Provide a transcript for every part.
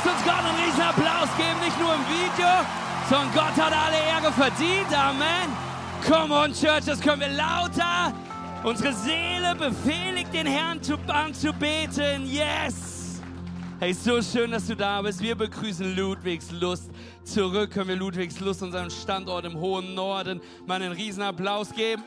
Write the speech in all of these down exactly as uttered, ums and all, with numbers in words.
Lasst uns Gott einen riesen Applaus geben, nicht nur im Video, sondern Gott hat alle Ehre verdient. Amen. Come on, Church, das können wir lauter. Unsere Seele befehligt den Herrn zu, anzubeten. Yes. Hey, so schön, dass du da bist. Wir begrüßen Ludwigslust zurück. Können wir Ludwigslust, unseren Standort im hohen Norden, mal einen riesen Applaus geben?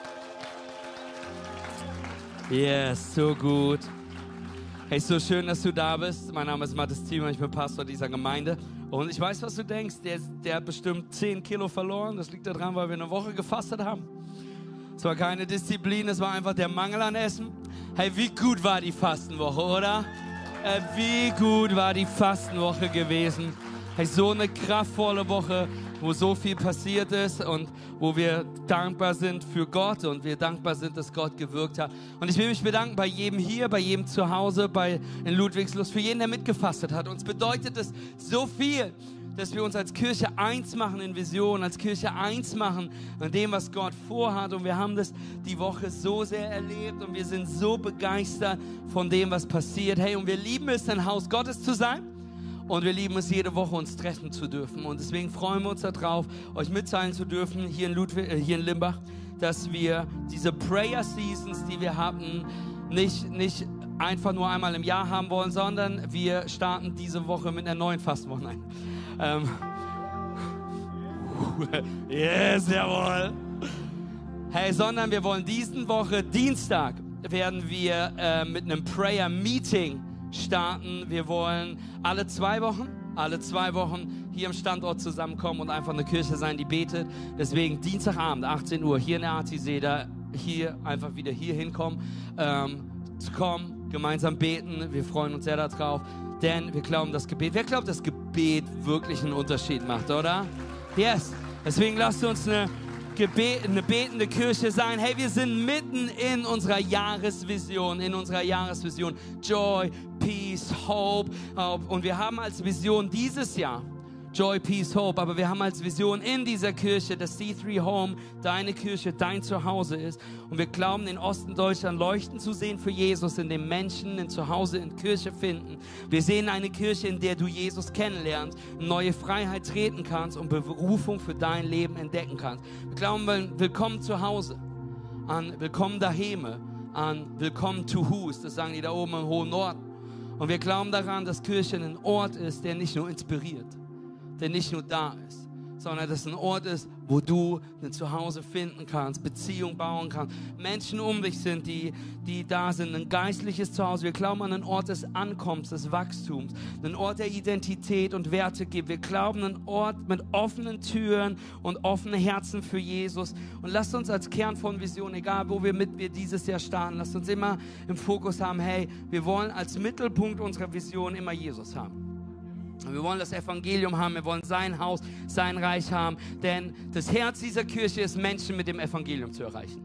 Yes, so gut. Hey, so schön, dass du da bist. Mein Name ist Mathis Thiemann, ich bin Pastor dieser Gemeinde. Und ich weiß, was du denkst. Der, der hat bestimmt zehn Kilo verloren. Das liegt daran, weil wir eine Woche gefastet haben. Es war keine Disziplin, es war einfach der Mangel an Essen. Hey, wie gut war die Fastenwoche, oder? Äh, wie gut war die Fastenwoche gewesen. Hey, so eine kraftvolle Woche, wo so viel passiert ist und wo wir dankbar sind für Gott und wir dankbar sind, dass Gott gewirkt hat. Und ich will mich bedanken bei jedem hier, bei jedem zu Hause, bei in Ludwigslust, für jeden, der mitgefastet hat. Uns bedeutet es so viel, dass wir uns als Kirche eins machen in Vision, als Kirche eins machen an dem, was Gott vorhat. Und wir haben das die Woche so sehr erlebt und wir sind so begeistert von dem, was passiert. Hey, und wir lieben es, ein Haus Gottes zu sein. Und wir lieben es, jede Woche uns treffen zu dürfen. Und deswegen freuen wir uns darauf, euch mitteilen zu dürfen, hier in, Ludwig, äh, hier in Limbach, dass wir diese Prayer Seasons, die wir hatten, nicht, nicht einfach nur einmal im Jahr haben wollen, sondern wir starten diese Woche mit einer neuen Fastenwoche. Nein. Ähm. Yes, jawohl. Hey, sondern wir wollen diesen Woche, Dienstag, werden wir äh, mit einem Prayer Meeting starten. Wir wollen alle zwei Wochen, alle zwei Wochen hier im Standort zusammenkommen und einfach eine Kirche sein, die betet. Deswegen Dienstagabend, achtzehn Uhr, hier in der Artiseda, hier einfach wieder hier hinkommen, ähm, zu kommen, gemeinsam beten. Wir freuen uns sehr darauf, denn wir glauben, das Gebet, wer glaubt, dass Gebet wirklich einen Unterschied macht, oder? Yes. Deswegen lasst uns eine Gebet, eine betende Kirche sein. Hey, wir sind mitten in unserer Jahresvision, in unserer Jahresvision Joy, Peace, Hope. Und wir haben als Vision dieses Jahr Joy, Peace, Hope. Aber wir haben als Vision in dieser Kirche, dass C drei Home deine Kirche, dein Zuhause ist. Und wir glauben, den Osten Deutschland leuchten zu sehen für Jesus, in dem Menschen ein Zuhause in Kirche finden. Wir sehen eine Kirche, in der du Jesus kennenlernst, neue Freiheit treten kannst und Berufung für dein Leben entdecken kannst. Wir glauben, willkommen zu Hause, an willkommen daheim, an willkommen to Hus, das sagen die da oben im hohen Norden. Und wir glauben daran, dass Kirche ein Ort ist, der nicht nur inspiriert, der nicht nur da ist, sondern dass es ein Ort ist, wo du ein Zuhause finden kannst, Beziehung bauen kannst, Menschen um dich sind, die, die da sind, ein geistliches Zuhause. Wir glauben an einen Ort des Ankommens, des Wachstums, einen Ort der Identität und Werte gibt. Wir glauben an einen Ort mit offenen Türen und offenen Herzen für Jesus. Und lasst uns als Kern von Vision, egal wo wir mit wir dieses Jahr starten, lasst uns immer im Fokus haben, hey, wir wollen als Mittelpunkt unserer Vision immer Jesus haben. Wir wollen das Evangelium haben, wir wollen sein Haus, sein Reich haben, denn das Herz dieser Kirche ist, Menschen mit dem Evangelium zu erreichen.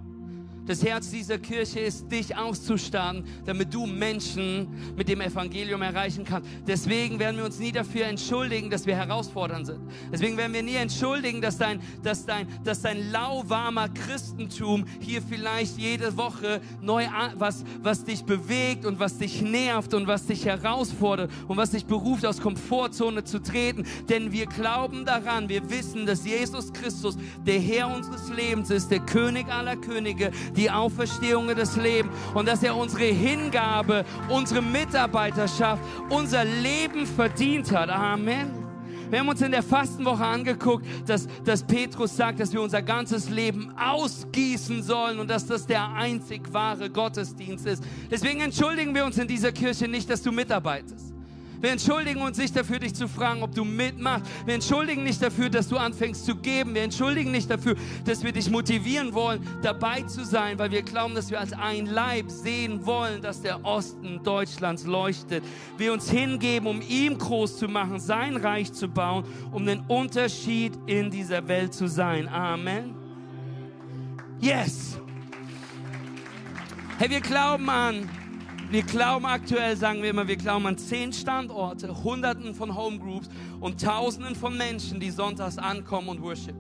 Das Herz dieser Kirche ist, dich auszustatten, damit du Menschen mit dem Evangelium erreichen kannst. Deswegen werden wir uns nie dafür entschuldigen, dass wir herausfordernd sind. Deswegen werden wir nie entschuldigen, dass dein, dass dein, dass dein lauwarmer Christentum hier vielleicht jede Woche neu was, was dich bewegt und was dich nervt und was dich herausfordert und was dich beruft, aus Komfortzone zu treten. Denn wir glauben daran, wir wissen, dass Jesus Christus der Herr unseres Lebens ist, der König aller Könige, die Auferstehung des Lebens und dass er unsere Hingabe, unsere Mitarbeiterschaft, unser Leben verdient hat. Amen. Wir haben uns in der Fastenwoche angeguckt, dass, dass Petrus sagt, dass wir unser ganzes Leben ausgießen sollen und dass das der einzig wahre Gottesdienst ist. Deswegen entschuldigen wir uns in dieser Kirche nicht, dass du mitarbeitest. Wir entschuldigen uns nicht dafür, dich zu fragen, ob du mitmachst. Wir entschuldigen nicht dafür, dass du anfängst zu geben. Wir entschuldigen nicht dafür, dass wir dich motivieren wollen, dabei zu sein, weil wir glauben, dass wir als ein Leib sehen wollen, dass der Osten Deutschlands leuchtet. Wir uns hingeben, um ihm groß zu machen, sein Reich zu bauen, um den Unterschied in dieser Welt zu sein. Amen. Yes. Hey, wir glauben an Wir glauben aktuell, sagen wir immer, wir glauben an zehn Standorte, Hunderten von Homegroups und Tausenden von Menschen, die sonntags ankommen und worshipen.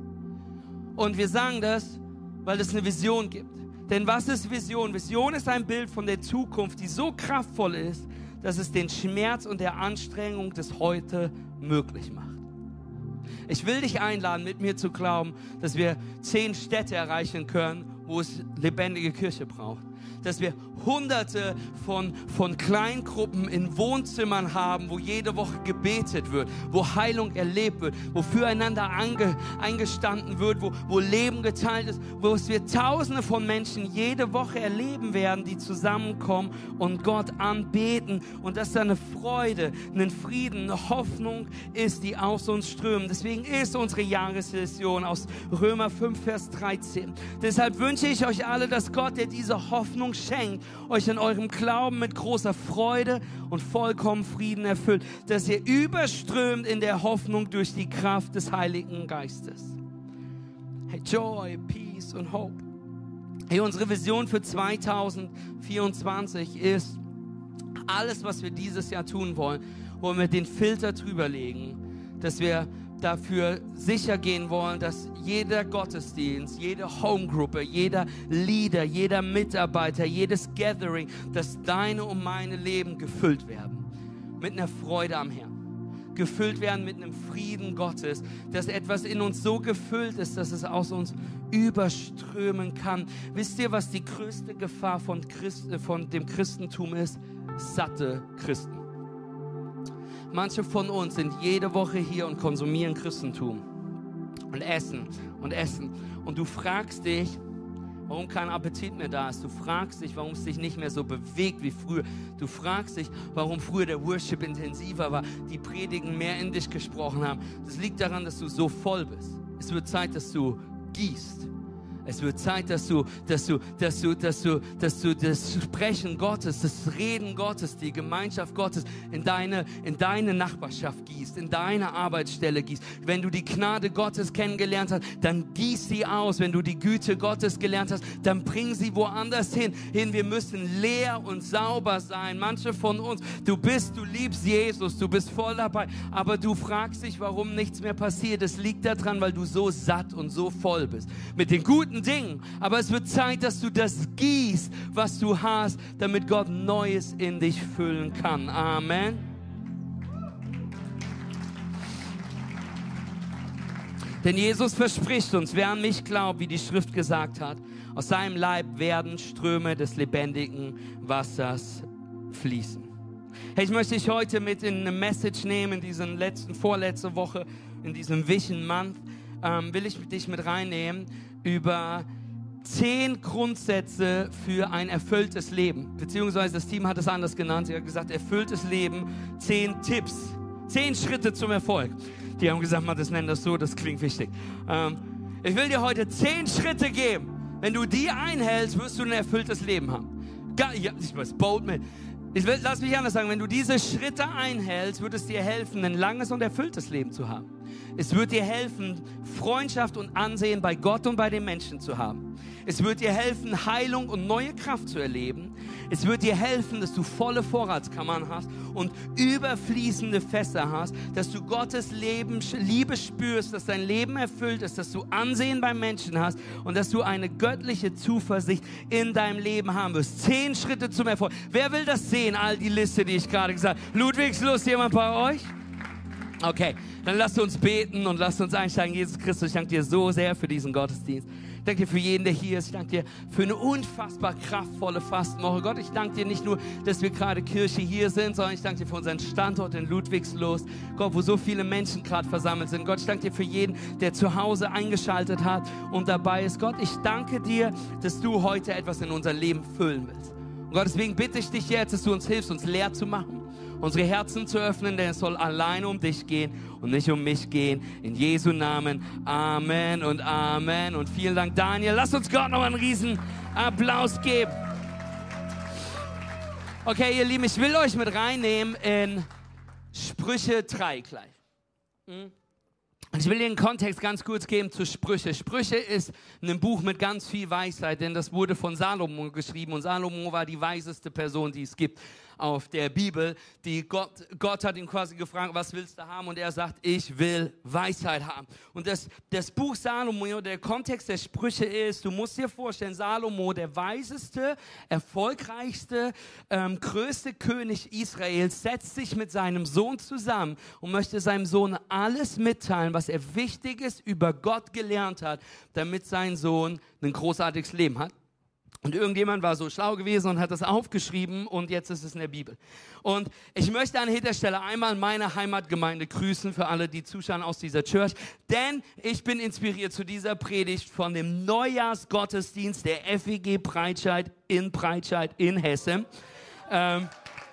Und wir sagen das, weil es eine Vision gibt. Denn was ist Vision? Vision ist ein Bild von der Zukunft, die so kraftvoll ist, dass es den Schmerz und der Anstrengung des Heute möglich macht. Ich will dich einladen, mit mir zu glauben, dass wir zehn Städte erreichen können, wo es lebendige Kirche braucht. Dass wir hunderte von, von Kleingruppen in Wohnzimmern haben, wo jede Woche gebetet wird, wo Heilung erlebt wird, wo füreinander ange, eingestanden wird, wo, wo Leben geteilt ist, wo es wir Tausende von Menschen jede Woche erleben werden, die zusammenkommen und Gott anbeten und dass da eine Freude, einen Frieden, eine Hoffnung ist, die aus uns strömen. Deswegen ist unsere Jahressession aus Römer fünf, Vers dreizehn. Deshalb wünsche ich euch alle, dass Gott, der diese Hoffnung schenkt, euch in eurem Glauben mit großer Freude und vollkommen Frieden erfüllt, dass ihr überströmt in der Hoffnung durch die Kraft des Heiligen Geistes. Hey, Joy, Peace und Hope. Hey, unsere Vision für zwanzig vierundzwanzig ist, alles, was wir dieses Jahr tun wollen, wollen wir den Filter drüber legen, dass wir dafür sicher gehen wollen, dass jeder Gottesdienst, jede Homegruppe, jeder Leader, jeder Mitarbeiter, jedes Gathering, dass deine und meine Leben gefüllt werden. Mit einer Freude am Herrn. Gefüllt werden mit einem Frieden Gottes, dass etwas in uns so gefüllt ist, dass es aus uns überströmen kann. Wisst ihr, was die größte Gefahr von, Christ, von dem Christentum ist? Satte Christen. Manche von uns sind jede Woche hier und konsumieren Christentum und essen und essen. Und du fragst dich, warum kein Appetit mehr da ist. Du fragst dich, warum es dich nicht mehr so bewegt wie früher. Du fragst dich, warum früher der Worship intensiver war, die Predigen mehr in dich gesprochen haben. Das liegt daran, dass du so voll bist. Es wird Zeit, dass du gießt. Es wird Zeit, dass du, dass du, dass du, dass du, dass du das Sprechen Gottes, das Reden Gottes, die Gemeinschaft Gottes in deine, in deine Nachbarschaft gießt, in deine Arbeitsstelle gießt. Wenn du die Gnade Gottes kennengelernt hast, dann gieß sie aus. Wenn du die Güte Gottes gelernt hast, dann bring sie woanders hin. Hin, wir müssen leer und sauber sein. Manche von uns, du bist, du liebst Jesus, du bist voll dabei, aber du fragst dich, warum nichts mehr passiert. Es liegt daran, weil du so satt und so voll bist. Mit den guten Dingen. Aber es wird Zeit, dass du das gießt, was du hast, damit Gott Neues in dich füllen kann. Amen. Denn Jesus verspricht uns, wer an mich glaubt, wie die Schrift gesagt hat, aus seinem Leib werden Ströme des lebendigen Wassers fließen. Hey, ich möchte dich heute mit in eine Message nehmen, in diesen letzten, vorletzte Woche, in diesem Vision Month, ähm, will ich dich mit reinnehmen, über zehn Grundsätze für ein erfülltes Leben. Beziehungsweise das Team hat es anders genannt. Sie hat gesagt, erfülltes Leben, zehn Tipps, zehn Schritte zum Erfolg. Die haben gesagt, man, das nennen das so, das klingt wichtig. Ähm, ich will dir heute zehn Schritte geben. Wenn du die einhältst, wirst du ein erfülltes Leben haben. Gar, ja, ich weiß, bold man. Ich will, lass mich anders sagen, wenn du diese Schritte einhältst, wird es dir helfen, ein langes und erfülltes Leben zu haben. Es wird dir helfen, Freundschaft und Ansehen bei Gott und bei den Menschen zu haben. Es wird dir helfen, Heilung und neue Kraft zu erleben. Es wird dir helfen, dass du volle Vorratskammern hast und überfließende Fässer hast, dass du Gottes Leben, Liebe spürst, dass dein Leben erfüllt ist, dass du Ansehen beim Menschen hast und dass du eine göttliche Zuversicht in deinem Leben haben wirst. Zehn Schritte zum Erfolg. Wer will das sehen, all die Liste, die ich gerade gesagt habe? Ludwigslust, jemand bei euch? Okay, dann lasst uns beten und lasst uns einsteigen. Jesus Christus, ich danke dir so sehr für diesen Gottesdienst. Ich danke dir für jeden, der hier ist. Ich danke dir für eine unfassbar kraftvolle Fastenwoche. Gott, ich danke dir nicht nur, dass wir gerade Kirche hier sind, sondern ich danke dir für unseren Standort in Ludwigslust. Gott, wo so viele Menschen gerade versammelt sind. Gott, ich danke dir für jeden, der zu Hause eingeschaltet hat und dabei ist. Gott, ich danke dir, dass du heute etwas in unser Leben füllen willst. Und Gott, deswegen bitte ich dich jetzt, dass du uns hilfst, uns leer zu machen, unsere Herzen zu öffnen, denn es soll alleine um dich gehen und nicht um mich gehen. In Jesu Namen. Amen und Amen. Und vielen Dank, Daniel. Lass uns Gott noch einen riesen Applaus geben. Okay, ihr Lieben, ich will euch mit reinnehmen in Sprüche drei gleich. Hm? Und ich will dir den Kontext ganz kurz geben zu Sprüche. Sprüche ist ein Buch mit ganz viel Weisheit, denn das wurde von Salomo geschrieben und Salomo war die weiseste Person, die es gibt. auf der Bibel. Die Gott, Gott hat ihn quasi gefragt, was willst du haben? Und er sagt, ich will Weisheit haben. Und das, das Buch Salomo, der Kontext der Sprüche ist, du musst dir vorstellen, Salomo, der weiseste, erfolgreichste, ähm, größte König Israels, setzt sich mit seinem Sohn zusammen und möchte seinem Sohn alles mitteilen, was er Wichtiges über Gott gelernt hat, damit sein Sohn ein großartiges Leben hat. Und irgendjemand war so schlau gewesen und hat das aufgeschrieben und jetzt ist es in der Bibel. Und ich möchte an dieser Stelle einmal meine Heimatgemeinde grüßen für alle, die zuschauen aus dieser Church, denn ich bin inspiriert zu dieser Predigt von dem Neujahrsgottesdienst der F E G Breitscheid in Breitscheid in Hessen. Ähm,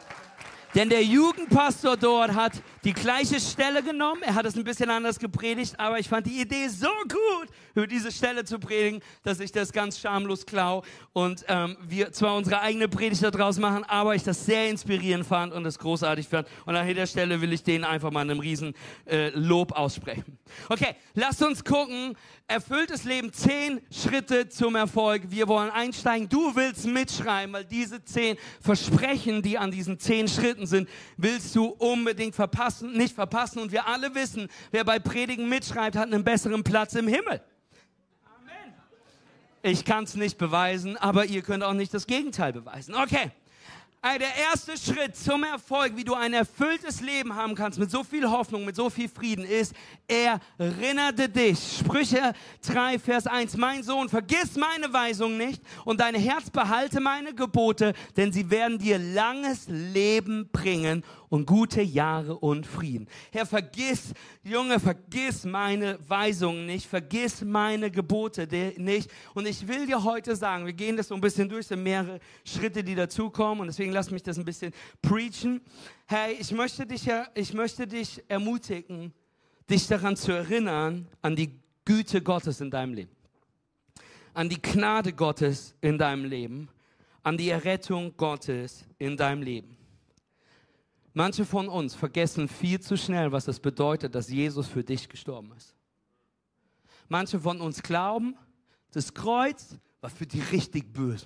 Denn der Jugendpastor dort hat die gleiche Stelle genommen. Er hat es ein bisschen anders gepredigt, aber ich fand die Idee so gut, über diese Stelle zu predigen, dass ich das ganz schamlos klaue und ähm, wir zwar unsere eigene Predigt daraus machen, aber ich das sehr inspirierend fand und es großartig fand. Und an dieser Stelle will ich denen einfach mal einen riesen äh, Lob aussprechen. Okay, lasst uns gucken. Erfülltes Leben, zehn Schritte zum Erfolg. Wir wollen einsteigen. Du willst mitschreiben, weil diese zehn Versprechen, die an diesen zehn Schritten sind, willst du unbedingt verpassen, nicht verpassen. Und wir alle wissen, wer bei Predigen mitschreibt, hat einen besseren Platz im Himmel. Amen. Ich kann es nicht beweisen, aber ihr könnt auch nicht das Gegenteil beweisen. Okay. Also der erste Schritt zum Erfolg, wie du ein erfülltes Leben haben kannst, mit so viel Hoffnung, mit so viel Frieden, ist, erinnerte dich. Sprüche drei, Vers eins. Mein Sohn, vergiss meine Weisung nicht und dein Herz behalte meine Gebote, denn sie werden dir langes Leben bringen und gute Jahre und Frieden. Herr, vergiss, Junge, vergiss meine Weisungen nicht, vergiss meine Gebote nicht. Und ich will dir heute sagen, wir gehen das so ein bisschen durch, es sind mehrere Schritte, die dazukommen und deswegen lass mich das ein bisschen preachen. Hey, ich möchte dich, ich möchte dich ermutigen, dich daran zu erinnern, an die Güte Gottes in deinem Leben, an die Gnade Gottes in deinem Leben, an die Errettung Gottes in deinem Leben. Manche von uns vergessen viel zu schnell, was es bedeutet, dass Jesus für dich gestorben ist. Manche von uns glauben, das Kreuz war für die richtig Bösen.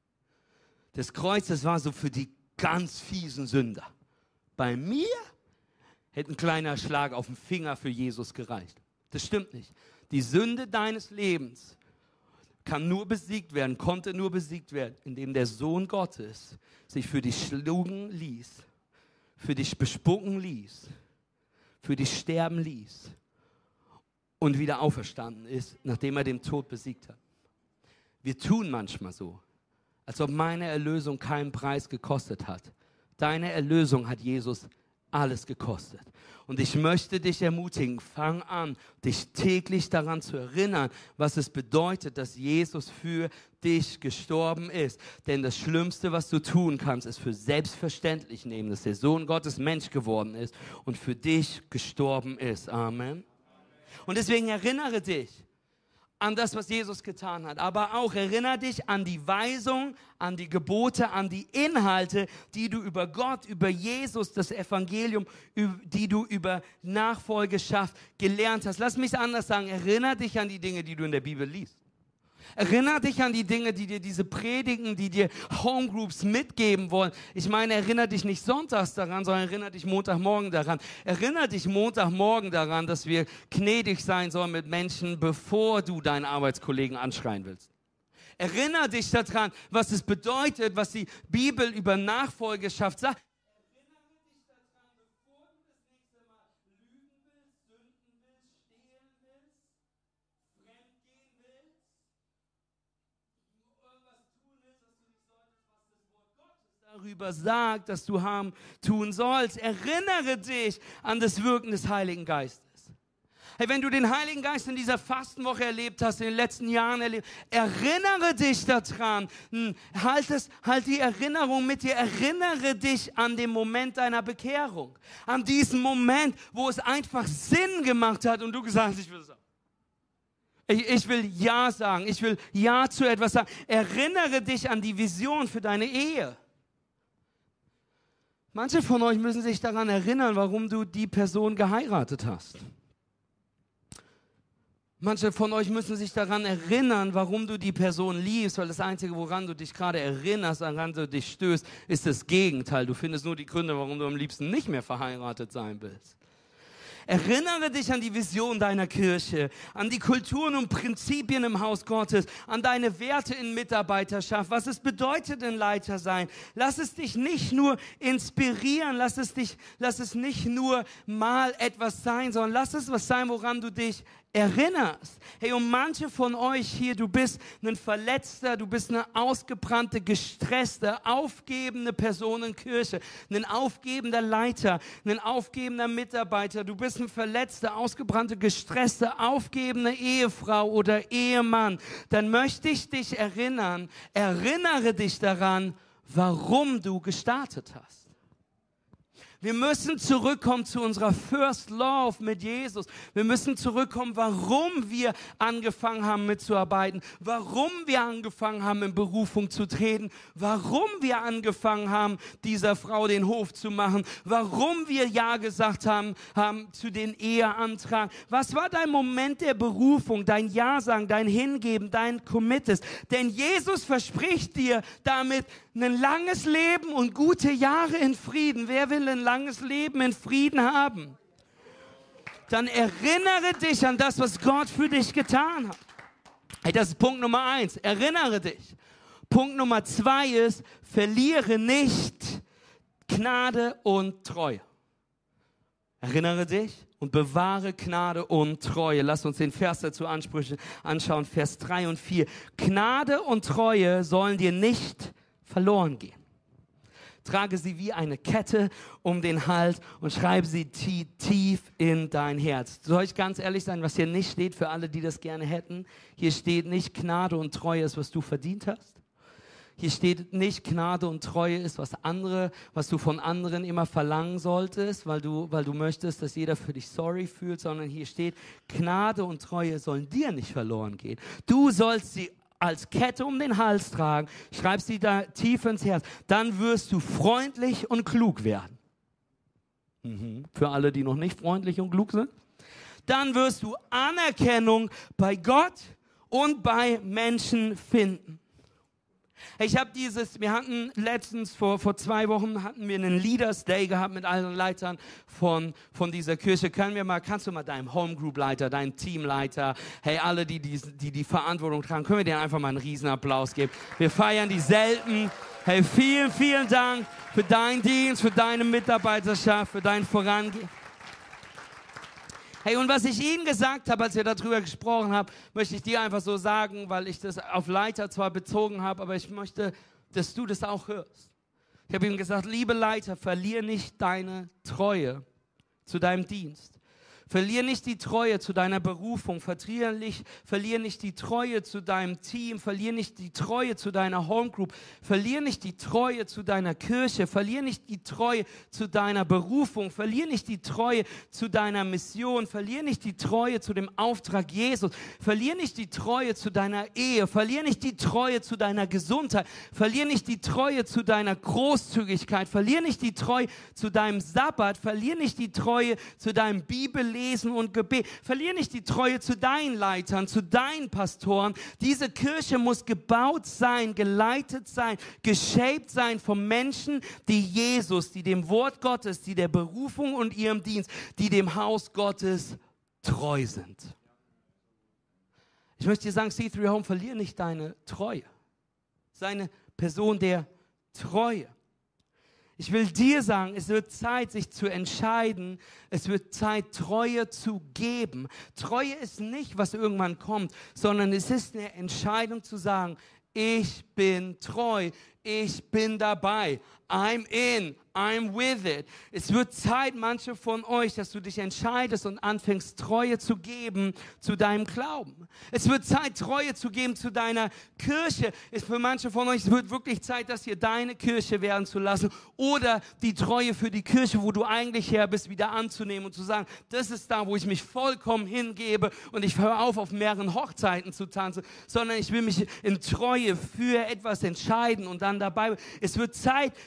Das Kreuz, das war so für die ganz fiesen Sünder. Bei mir hätte ein kleiner Schlag auf den Finger für Jesus gereicht. Das stimmt nicht. Die Sünde deines Lebens kann nur besiegt werden, konnte nur besiegt werden, indem der Sohn Gottes sich für dich schlugen ließ, für dich bespucken ließ, für dich sterben ließ und wieder auferstanden ist, nachdem er den Tod besiegt hat. Wir tun manchmal so, als ob meine Erlösung keinen Preis gekostet hat. Deine Erlösung hat Jesus alles gekostet. Und ich möchte dich ermutigen, fang an, dich täglich daran zu erinnern, was es bedeutet, dass Jesus für dich gestorben ist. Denn das Schlimmste, was du tun kannst, ist für selbstverständlich nehmen, dass der Sohn Gottes Mensch geworden ist und für dich gestorben ist. Amen. Und deswegen erinnere dich an das, was Jesus getan hat. Aber auch erinnere dich an die Weisung, an die Gebote, an die Inhalte, die du über Gott, über Jesus, das Evangelium, die du über Nachfolgeschaft gelernt hast. Lass mich anders sagen, erinnere dich an die Dinge, die du in der Bibel liest. Erinnere dich an die Dinge, die dir diese Predigen, die dir Homegroups mitgeben wollen. Ich meine, erinnere dich nicht sonntags daran, sondern erinnere dich Montagmorgen daran. Erinnere dich Montagmorgen daran, dass wir gnädig sein sollen mit Menschen, bevor du deinen Arbeitskollegen anschreien willst. Erinnere dich daran, was es bedeutet, was die Bibel über Nachfolgeschaft sagt. Darüber sagt, dass du haben tun sollst. Erinnere dich an das Wirken des Heiligen Geistes. Hey, wenn du den Heiligen Geist in dieser Fastenwoche erlebt hast, in den letzten Jahren erlebt, erinnere dich daran. Halt, es, halt die Erinnerung mit dir. Erinnere dich an den Moment deiner Bekehrung. An diesen Moment, wo es einfach Sinn gemacht hat und du gesagt hast, ich will sagen. Ich, ich will Ja sagen. Ich will Ja zu etwas sagen. Erinnere dich an die Vision für deine Ehe. Manche von euch müssen sich daran erinnern, warum du die Person geheiratet hast. Manche von euch müssen sich daran erinnern, warum du die Person liebst, weil das Einzige, woran du dich gerade erinnerst, woran du dich stößt, ist das Gegenteil. Du findest nur die Gründe, warum du am liebsten nicht mehr verheiratet sein willst. Erinnere dich an die Vision deiner Kirche, an die Kulturen und Prinzipien im Haus Gottes, an deine Werte in Mitarbeiterschaft, was es bedeutet, ein Leiter sein. Lass es dich nicht nur inspirieren, lass es dich, lass es nicht nur mal etwas sein, sondern lass es was sein, woran du dich erinnerst. Hey, und manche von euch hier, du bist ein Verletzter, du bist eine ausgebrannte, gestresste, aufgebende Person in Kirche, ein aufgebender Leiter, ein aufgebender Mitarbeiter, du bist ein verletzter, ausgebrannte, gestresste, aufgebende Ehefrau oder Ehemann. Dann möchte ich dich erinnern, erinnere dich daran, warum du gestartet hast. Wir müssen zurückkommen zu unserer First Love mit Jesus. Wir müssen zurückkommen, warum wir angefangen haben mitzuarbeiten, warum wir angefangen haben, in Berufung zu treten, warum wir angefangen haben, dieser Frau den Hof zu machen, warum wir Ja gesagt haben, haben zu den Eheantrag. Was war dein Moment der Berufung, dein Ja sagen, dein Hingeben, dein Committest? Denn Jesus verspricht dir damit ein langes Leben und gute Jahre in Frieden. Wer will ein langes Leben in Frieden haben? Dann erinnere dich an das, was Gott für dich getan hat. Hey, das ist Punkt Nummer eins. Erinnere dich. Punkt Nummer zwei ist, verliere nicht Gnade und Treue. Erinnere dich und bewahre Gnade und Treue. Lass uns den Vers dazu anschauen, Vers drei und vier. Gnade und Treue sollen dir nicht verloren gehen. Trage sie wie eine Kette um den Hals und schreibe sie tief in dein Herz. Soll ich ganz ehrlich sein, was hier nicht steht für alle, die das gerne hätten? Hier steht nicht Gnade und Treue ist, was du verdient hast. Hier steht nicht Gnade und Treue ist, was andere, was du von anderen immer verlangen solltest, weil du, weil du möchtest, dass jeder für dich sorry fühlt, sondern hier steht, Gnade und Treue sollen dir nicht verloren gehen. Du sollst sie als Kette um den Hals tragen, schreib sie da tief ins Herz, dann wirst du freundlich und klug werden. Mhm. Für alle, die noch nicht freundlich und klug sind. Dann wirst du Anerkennung bei Gott und bei Menschen finden. Ich habe dieses, wir hatten letztens, vor, vor zwei Wochen hatten wir einen Leaders Day gehabt mit allen Leitern von, von dieser Kirche. Können wir mal, kannst du mal deinem Homegroup-Leiter, deinem Teamleiter, hey, alle, die die, die die Verantwortung tragen, können wir denen einfach mal einen Riesenapplaus geben. Wir feiern die selten. Hey, vielen, vielen Dank für deinen Dienst, für deine Mitarbeiterschaft, für dein Vorangehen. Hey, und was ich Ihnen gesagt habe, als wir darüber gesprochen haben, möchte ich dir einfach so sagen, weil ich das auf Leiter zwar bezogen habe, aber ich möchte, dass du das auch hörst. Ich habe ihm gesagt, liebe Leiter, verlier nicht deine Treue zu deinem Dienst. Verlier nicht die Treue zu deiner Berufung, verlier nicht, verlier nicht die Treue zu deinem Team, verlier nicht die Treue zu deiner Homegroup, verlier nicht die Treue zu deiner Kirche, verlier nicht die Treue zu deiner Berufung, verlier nicht die Treue zu deiner Mission, verlier nicht die Treue zu dem Auftrag Jesus, verlier nicht die Treue zu deiner Ehe, verlier nicht die Treue zu deiner Gesundheit, verlier nicht die Treue zu deiner Großzügigkeit, verlier nicht die Treue zu deinem Sabbat, verlier nicht die Treue zu deinem Bibellesen, Lesen und Gebet. Verlier nicht die Treue zu deinen Leitern, zu deinen Pastoren. Diese Kirche muss gebaut sein, geleitet sein, geshaped sein von Menschen, die Jesus, die dem Wort Gottes, die der Berufung und ihrem Dienst, die dem Haus Gottes treu sind. Ich möchte dir sagen, C drei Home, verlier nicht deine Treue. Sei eine Person der Treue. Ich will dir sagen, es wird Zeit, sich zu entscheiden. Es wird Zeit, Treue zu geben. Treue ist nicht, was irgendwann kommt, sondern es ist eine Entscheidung zu sagen, ich bin treu, ich bin dabei. I'm in, I'm with it. Es wird Zeit, manche von euch, dass du dich entscheidest und anfängst, Treue zu geben zu deinem Glauben. Es wird Zeit, Treue zu geben zu deiner Kirche. Es für manche von euch, es wird wirklich Zeit, das hier deine Kirche werden zu lassen oder die Treue für die Kirche, wo du eigentlich her bist, wieder anzunehmen und zu sagen, das ist da, wo ich mich vollkommen hingebe und ich höre auf, auf mehreren Hochzeiten zu tanzen, sondern ich will mich in Treue für etwas entscheiden und dann dabei. Es wird Zeit,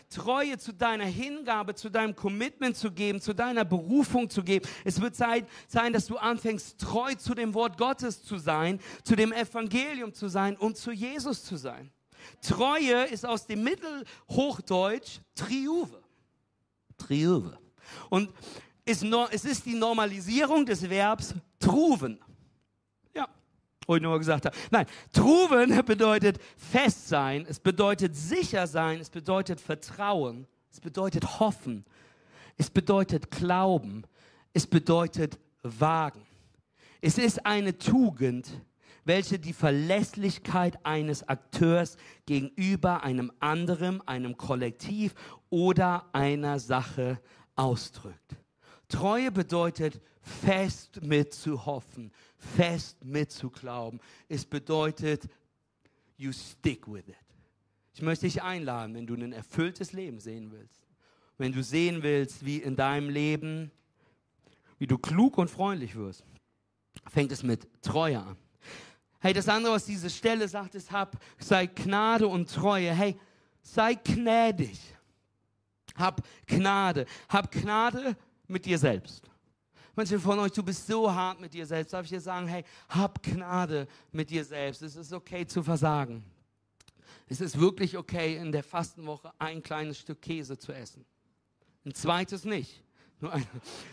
Treue zu deiner Hingabe, zu deinem Commitment zu geben, zu deiner Berufung zu geben. Es wird sein, sein, dass du anfängst, treu zu dem Wort Gottes zu sein, zu dem Evangelium zu sein und zu Jesus zu sein. Treue ist aus dem Mittelhochdeutsch Triuve. Triuve. Und ist no, es ist die Normalisierung des Verbs truven. Ja, wo ich nur gesagt habe. Nein, truven bedeutet fest sein, es bedeutet sicher sein, es bedeutet Vertrauen, es bedeutet hoffen, es bedeutet glauben, es bedeutet wagen. Es ist eine Tugend, welche die Verlässlichkeit eines Akteurs gegenüber einem anderen, einem Kollektiv oder einer Sache ausdrückt. Treue bedeutet, fest mitzuhoffen, fest mitzuglauben. Es bedeutet, you stick with it. Ich möchte dich einladen, wenn du ein erfülltes Leben sehen willst, wenn du sehen willst, wie in deinem Leben, wie du klug und freundlich wirst, fängt es mit Treue an. Hey, das andere, was diese Stelle sagt, ist, hab, sei Gnade und Treue. Hey, sei gnädig. Hab Gnade. Hab Gnade mit dir selbst. Manche von euch, du bist so hart mit dir selbst. Darf ich dir sagen, hey, hab Gnade mit dir selbst. Es ist okay zu versagen. Es ist wirklich okay, in der Fastenwoche ein kleines Stück Käse zu essen. Ein zweites nicht. Nur ein.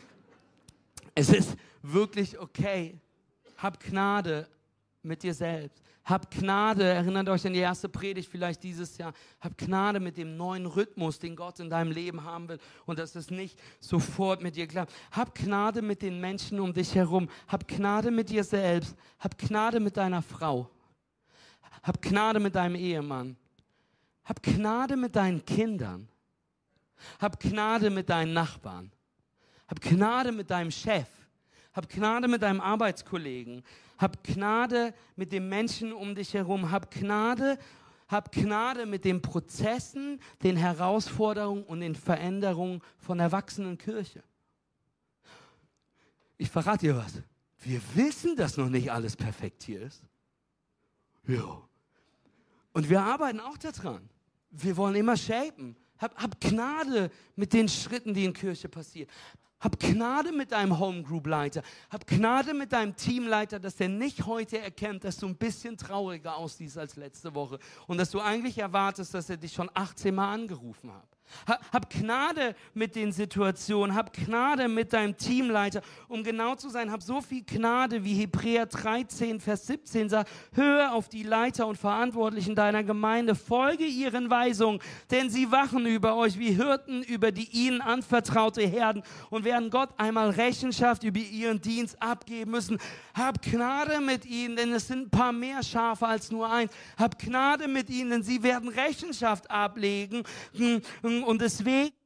Es ist wirklich okay. Hab Gnade mit dir selbst. Hab Gnade, erinnert euch an die erste Predigt vielleicht dieses Jahr, hab Gnade mit dem neuen Rhythmus, den Gott in deinem Leben haben will und dass es nicht sofort mit dir klappt. Hab Gnade mit den Menschen um dich herum. Hab Gnade mit dir selbst. Hab Gnade mit deiner Frau. Hab Gnade mit deinem Ehemann. Hab Gnade mit deinen Kindern. Hab Gnade mit deinen Nachbarn. Hab Gnade mit deinem Chef. Hab Gnade mit deinem Arbeitskollegen. Hab Gnade mit den Menschen um dich herum. Hab Gnade, hab Gnade mit den Prozessen, den Herausforderungen und den Veränderungen von der wachsenden Kirche. Ich verrate dir was. Wir wissen, dass noch nicht alles perfekt hier ist. Ja. Und wir arbeiten auch daran. Wir wollen immer shapen. Hab, hab Gnade mit den Schritten, die in Kirche passieren. Hab Gnade mit deinem Homegroup-Leiter. Hab Gnade mit deinem Teamleiter, dass der nicht heute erkennt, dass du ein bisschen trauriger aussiehst als letzte Woche und dass du eigentlich erwartest, dass er dich schon achtzehn Mal angerufen hat. Hab Gnade mit den Situationen, hab Gnade mit deinem Teamleiter. Um genau zu sein, hab so viel Gnade, wie Hebräer dreizehn, Vers siebzehn sagt, höre auf die Leiter und Verantwortlichen deiner Gemeinde, folge ihren Weisungen, denn sie wachen über euch wie Hirten über die ihnen anvertraute Herden und werden Gott einmal Rechenschaft über ihren Dienst abgeben müssen. Hab Gnade mit ihnen, denn es sind ein paar mehr Schafe als nur eins. Hab Gnade mit ihnen, denn sie werden Rechenschaft ablegen. Und deswegen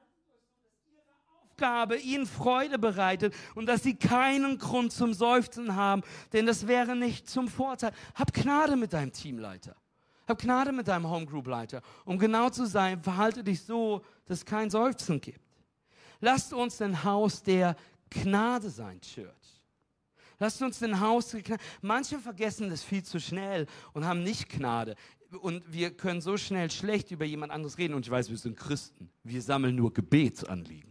Aufgabe ihnen Freude bereitet und dass sie keinen Grund zum Seufzen haben, denn das wäre nicht zum Vorteil. Hab Gnade mit deinem Teamleiter. Hab Gnade mit deinem Homegroup-Leiter. Um genau zu sein, verhalte dich so, dass es kein Seufzen gibt. Lasst uns ein Haus der Gnade sein, Church. Lasst uns ein Haus der Gnade. Manche vergessen das viel zu schnell und haben nicht Gnade. Und wir können so schnell schlecht über jemand anderes reden. Und ich weiß, wir sind Christen. Wir sammeln nur Gebetsanliegen.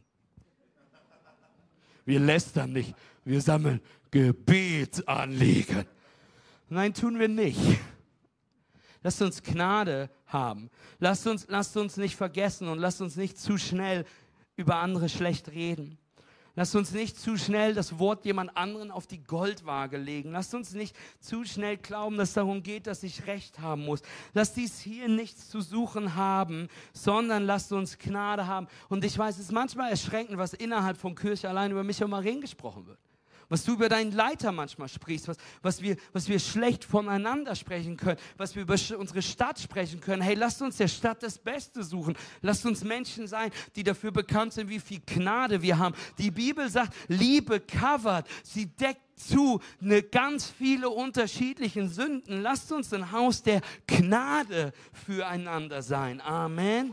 Wir lästern nicht. Wir sammeln Gebetsanliegen. Nein, tun wir nicht. Lasst uns Gnade haben. Lasst uns, lasst uns nicht vergessen und lasst uns nicht zu schnell über andere schlecht reden. Lasst uns nicht zu schnell das Wort jemand anderen auf die Goldwaage legen. Lasst uns nicht zu schnell glauben, dass es darum geht, dass ich Recht haben muss. Lasst dies hier nichts zu suchen haben, sondern lasst uns Gnade haben. Und ich weiß, es ist manchmal erschreckend, was innerhalb von Kirche allein über Micha und Maren gesprochen wird. Was du über deinen Leiter manchmal sprichst, was, was, wir, was wir schlecht voneinander sprechen können, was wir über unsere Stadt sprechen können. Hey, lasst uns der Stadt das Beste suchen. Lasst uns Menschen sein, die dafür bekannt sind, wie viel Gnade wir haben. Die Bibel sagt, Liebe covert, sie deckt zu, eine ganz viele unterschiedlichen Sünden. Lasst uns ein Haus der Gnade füreinander sein. Amen.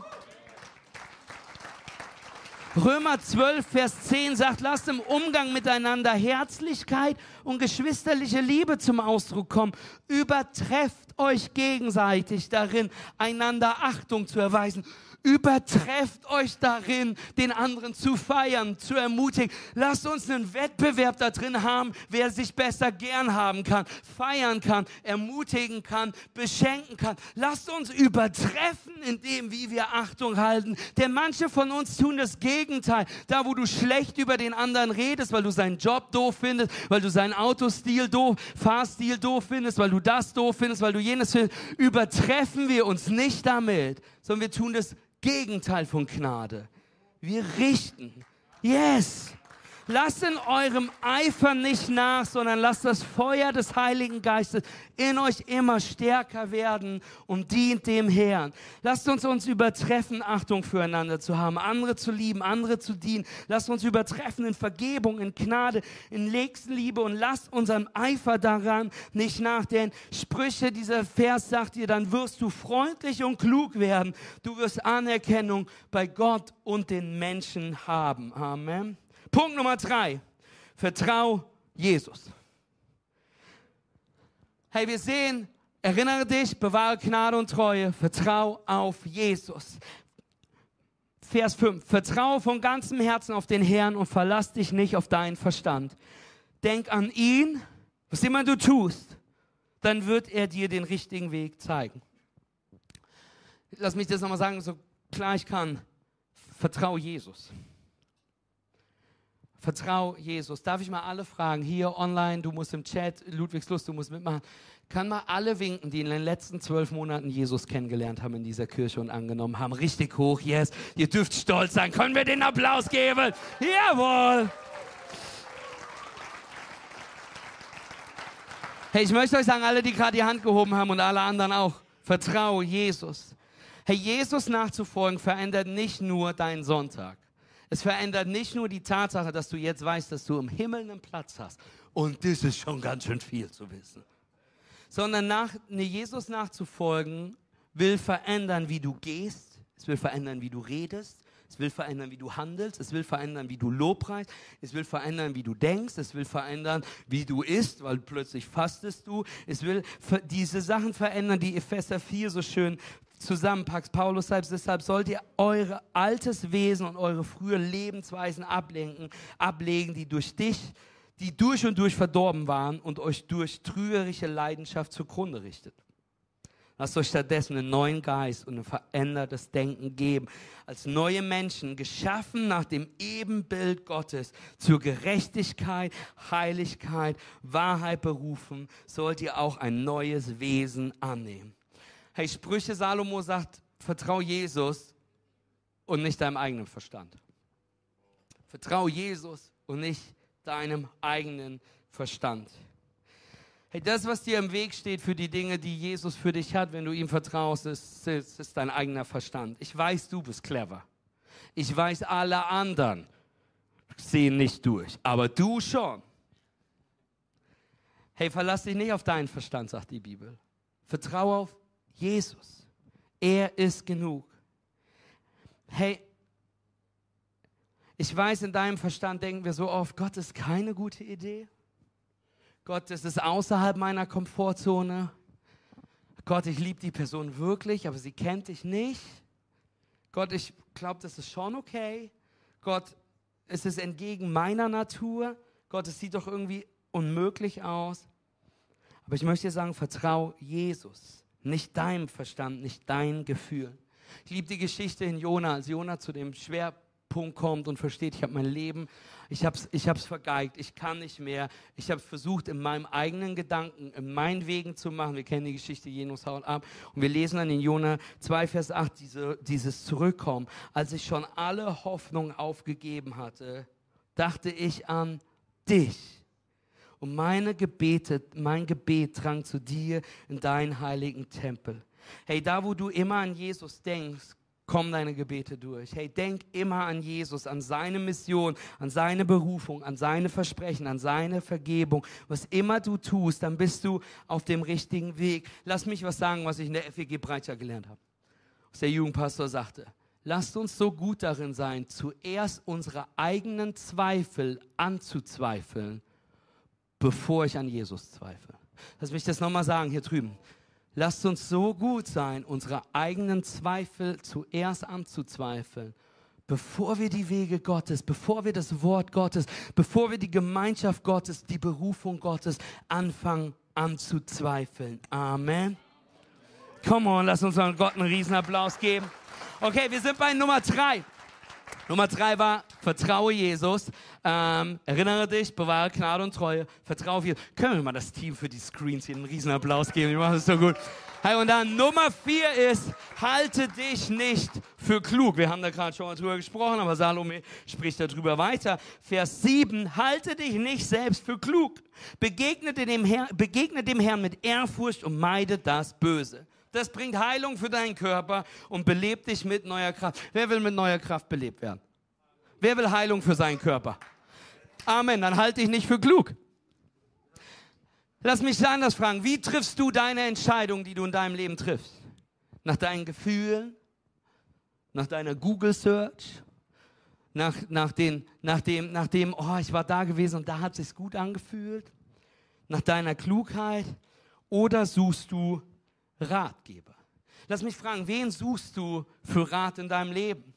Römer zwölf, Vers zehn sagt, lasst im Umgang miteinander Herzlichkeit und geschwisterliche Liebe zum Ausdruck kommen. Übertrefft euch gegenseitig darin, einander Achtung zu erweisen. Übertrefft euch darin, den anderen zu feiern, zu ermutigen. Lasst uns einen Wettbewerb da drin haben, wer sich besser gern haben kann, feiern kann, ermutigen kann, beschenken kann. Lasst uns übertreffen in dem, wie wir Achtung halten. Denn manche von uns tun das Gegenteil. Da, wo du schlecht über den anderen redest, weil du seinen Job doof findest, weil du seinen Autostil doof, Fahrstil doof findest, weil du das doof findest, weil du jenes findest, übertreffen wir uns nicht damit, sondern wir tun das Gegenteil von Gnade. Wir richten. Yes! Lasst in eurem Eifer nicht nach, sondern lasst das Feuer des Heiligen Geistes in euch immer stärker werden und dient dem Herrn. Lasst uns uns übertreffen, Achtung füreinander zu haben, andere zu lieben, andere zu dienen. Lasst uns übertreffen in Vergebung, in Gnade, in Nächstenliebe und lasst unseren Eifer daran nicht nach. Denn Sprüche, dieser Vers sagt dir, dann wirst du freundlich und klug werden. Du wirst Anerkennung bei Gott und den Menschen haben. Amen. Punkt Nummer drei. Vertrau Jesus. Hey, wir sehen, erinnere dich, bewahre Gnade und Treue, vertrau auf Jesus. Vers fünf. Vertraue von ganzem Herzen auf den Herrn und verlass dich nicht auf deinen Verstand. Denk an ihn, was immer du tust, dann wird er dir den richtigen Weg zeigen. Lass mich das nochmal sagen, so klar ich kann. Vertrau Jesus. Vertrau Jesus. Darf ich mal alle fragen, hier online, du musst im Chat, Ludwigslust, du musst mitmachen. Kann mal alle winken, die in den letzten zwölf Monaten Jesus kennengelernt haben in dieser Kirche und angenommen haben. Richtig hoch, yes. Ihr dürft stolz sein. Können wir den Applaus geben? Jawohl. Hey, ich möchte euch sagen, alle, die gerade die Hand gehoben haben und alle anderen auch, vertraue Jesus. Hey, Jesus nachzufolgen verändert nicht nur deinen Sonntag. Es verändert nicht nur die Tatsache, dass du jetzt weißt, dass du im Himmel einen Platz hast. Und das ist schon ganz schön viel zu wissen. Sondern nach, ne, Jesus nachzufolgen will verändern, wie du gehst. Es will verändern, wie du redest. Es will verändern, wie du handelst. Es will verändern, wie du Lobpreist. Es will verändern, wie du denkst. Es will verändern, wie du isst, weil plötzlich fastest du. Es will diese Sachen verändern, die Epheser vier so schön zusammenpackt. Paulus sagt, deshalb sollt ihr euer altes Wesen und eure frühe Lebensweisen ablenken, ablegen, die durch dich, die durch und durch verdorben waren und euch durch trügerische Leidenschaft zugrunde richtet. Lasst euch stattdessen einen neuen Geist und ein verändertes Denken geben. Als neue Menschen, geschaffen nach dem Ebenbild Gottes, zur Gerechtigkeit, Heiligkeit, Wahrheit berufen, sollt ihr auch ein neues Wesen annehmen. Hey, Sprüche Salomo sagt, vertrau Jesus und nicht deinem eigenen Verstand. Vertrau Jesus und nicht deinem eigenen Verstand. Hey, das, was dir im Weg steht für die Dinge, die Jesus für dich hat, wenn du ihm vertraust, ist, ist, ist dein eigener Verstand. Ich weiß, du bist clever. Ich weiß, alle anderen sehen nicht durch, aber du schon. Hey, verlass dich nicht auf deinen Verstand, sagt die Bibel. Vertraue auf Jesus. Er ist genug. Hey, ich weiß, in deinem Verstand denken wir so oft, Gott ist keine gute Idee. Gott, das ist außerhalb meiner Komfortzone. Gott, ich liebe die Person wirklich, aber sie kennt dich nicht. Gott, ich glaube, das ist schon okay. Gott, es ist entgegen meiner Natur. Gott, es sieht doch irgendwie unmöglich aus. Aber ich möchte dir sagen, vertrau Jesus. Nicht deinem Verstand, nicht dein Gefühl. Ich liebe die Geschichte in Jona, als Jona zu dem Schwerpunkt kommt und versteht, ich habe mein Leben, ich habe es ich hab's vergeigt, ich kann nicht mehr. Ich habe versucht, in meinem eigenen Gedanken, in meinen Wegen zu machen. Wir kennen die Geschichte, Jenus haut ab. Und wir lesen dann in Jona zwei, Vers acht, diese, dieses Zurückkommen. Als ich schon alle Hoffnung aufgegeben hatte, dachte ich an dich. Und meine Gebete, mein Gebet drang zu dir in deinen heiligen Tempel. Hey, da wo du immer an Jesus denkst, kommen deine Gebete durch. Hey, denk immer an Jesus, an seine Mission, an seine Berufung, an seine Versprechen, an seine Vergebung. Was immer du tust, dann bist du auf dem richtigen Weg. Lass mich was sagen, was ich in der F E G Breitscheid gelernt habe. Was der Jugendpastor sagte. Lasst uns so gut darin sein, zuerst unsere eigenen Zweifel anzuzweifeln, bevor ich an Jesus zweifle. Lass mich das nochmal sagen hier drüben. lasst uns so gut sein, unsere eigenen Zweifel zuerst anzuzweifeln, bevor wir die Wege Gottes, bevor wir das Wort Gottes, bevor wir die Gemeinschaft Gottes, die Berufung Gottes anfangen anzuzweifeln. Amen. Come on, lass uns Gott einen riesen Applaus geben. Okay, wir sind bei Nummer drei. Nummer drei war, vertraue Jesus. Ähm, erinnere dich, bewahre Gnade und Treue. Vertraue auf Jesus. Können wir mal das Team für die Screens hier einen riesen Applaus geben? Die machen das so gut. Hey, und dann Nummer vier ist, halte dich nicht für klug. Wir haben da gerade schon mal drüber gesprochen, aber Salome spricht darüber weiter. Vers sieben, halte dich nicht selbst für klug. Begegne dem, Herr, begegne dem Herrn mit Ehrfurcht und meide das Böse. Das bringt Heilung für deinen Körper und belebt dich mit neuer Kraft. Wer will mit neuer Kraft belebt werden? Wer will Heilung für seinen Körper? Amen, dann halte dich nicht für klug. Lass mich anders fragen, wie triffst du deine Entscheidung, die du in deinem Leben triffst? Nach deinen Gefühlen? Nach deiner Google-Search? Nach, nach, den, nach, dem, nach dem, oh, ich war da gewesen und da hat es sich gut angefühlt? Nach deiner Klugheit? Oder suchst du Ratgeber? Lass mich fragen, wen suchst du für Rat in deinem Leben?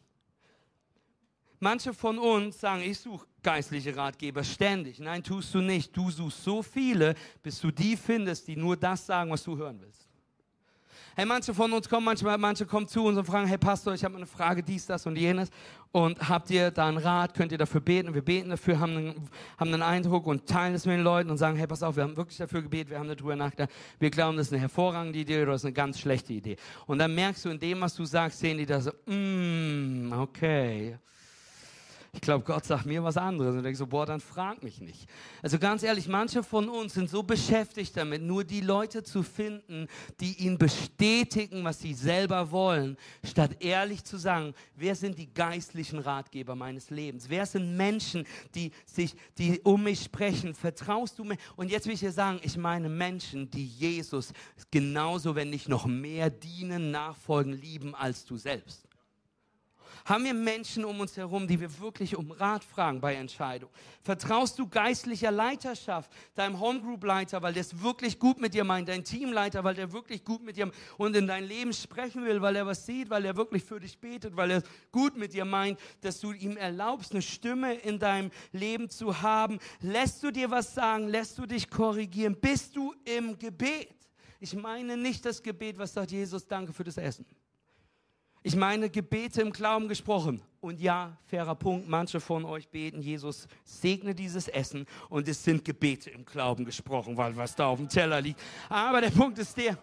Manche von uns sagen, ich suche geistliche Ratgeber ständig. Nein, tust du nicht. Du suchst so viele, bis du die findest, die nur das sagen, was du hören willst. Hey, manche von uns kommen manchmal, manche kommen zu uns und fragen, hey Pastor, ich habe eine Frage, dies, das und jenes. Und habt ihr da einen Rat? Könnt ihr dafür beten? Und wir beten dafür, haben einen, haben einen Eindruck und teilen es mit den Leuten und sagen, hey, pass auf, wir haben wirklich dafür gebetet, wir haben darüber nachgedacht. Wir glauben, das ist eine hervorragende Idee oder das ist eine ganz schlechte Idee. Und dann merkst du in dem, was du sagst, sehen die da so, mm, okay. Ich glaube, Gott sagt mir was anderes. Und du denkst so, boah, dann frag mich nicht. Also ganz ehrlich, manche von uns sind so beschäftigt damit, nur die Leute zu finden, die ihnen bestätigen, was sie selber wollen, statt ehrlich zu sagen, wer sind die geistlichen Ratgeber meines Lebens? Wer sind Menschen, die sich, die um mich sprechen? Vertraust du mir? Und jetzt will ich dir sagen, ich meine Menschen, die Jesus genauso, wenn nicht noch mehr dienen, nachfolgen, lieben als du selbst. Haben wir Menschen um uns herum, die wir wirklich um Rat fragen bei Entscheidungen? Vertraust du geistlicher Leiterschaft, deinem Homegroup-Leiter, weil der es wirklich gut mit dir meint, dein Teamleiter, weil der wirklich gut mit dir und in dein Leben sprechen will, weil er was sieht, weil er wirklich für dich betet, weil er gut mit dir meint, dass du ihm erlaubst, eine Stimme in deinem Leben zu haben? Lässt du dir was sagen? Lässt du dich korrigieren? Bist du im Gebet? Ich meine nicht das Gebet, was sagt Jesus, danke für das Essen. Ich meine Gebete im Glauben gesprochen. Und ja, fairer Punkt, manche von euch beten, Jesus, segne dieses Essen. Und es sind Gebete im Glauben gesprochen, weil was da auf dem Teller liegt. Aber der Punkt ist der,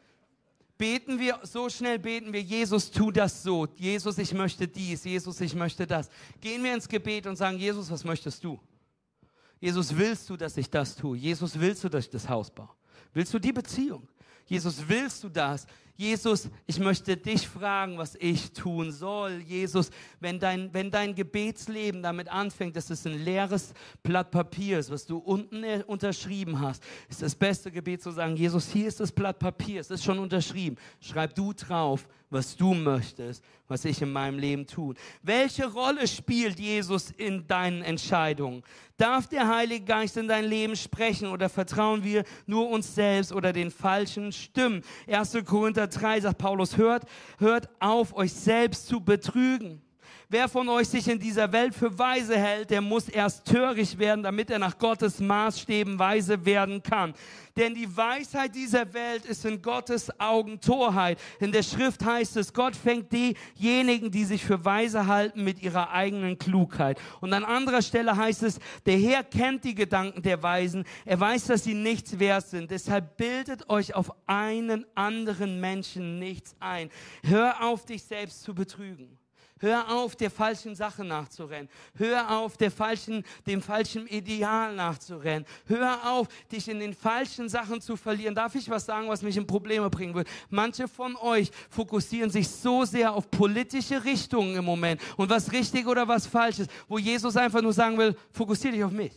beten wir, so schnell beten wir, Jesus, tu das so. Jesus, ich möchte dies. Jesus, ich möchte das. Gehen wir ins Gebet und sagen, Jesus, was möchtest du? Jesus, willst du, dass ich das tue? Jesus, willst du, dass ich das Haus baue? Willst du die Beziehung? Jesus, willst du das? Jesus, ich möchte dich fragen, was ich tun soll. Jesus, wenn dein, wenn dein Gebetsleben damit anfängt, dass es ein leeres Blatt Papier ist, was du unten unterschrieben hast, ist das beste Gebet zu sagen, Jesus, hier ist das Blatt Papier, es ist schon unterschrieben. Schreib du drauf, was du möchtest, was ich in meinem Leben tue. Welche Rolle spielt Jesus in deinen Entscheidungen? Darf der Heilige Geist in dein Leben sprechen oder vertrauen wir nur uns selbst oder den falschen Stimmen? erster Korinther drei sagt Paulus, hört, hört auf, euch selbst zu betrügen. Wer von euch sich in dieser Welt für weise hält, der muss erst töricht werden, damit er nach Gottes Maßstäben weise werden kann. Denn die Weisheit dieser Welt ist in Gottes Augen Torheit. In der Schrift heißt es, Gott fängt diejenigen, die sich für weise halten, mit ihrer eigenen Klugheit. Und an anderer Stelle heißt es, der Herr kennt die Gedanken der Weisen. Er weiß, dass sie nichts wert sind. Deshalb bildet euch auf einen anderen Menschen nichts ein. Hör auf, dich selbst zu betrügen. Hör auf, der falschen Sache nachzurennen. Hör auf, der falschen, dem falschen Ideal nachzurennen. Hör auf, dich in den falschen Sachen zu verlieren. Darf ich was sagen, was mich in Probleme bringen wird? Manche von euch fokussieren sich so sehr auf politische Richtungen im Moment und was richtig oder was falsch ist, wo Jesus einfach nur sagen will, fokussiere dich auf mich.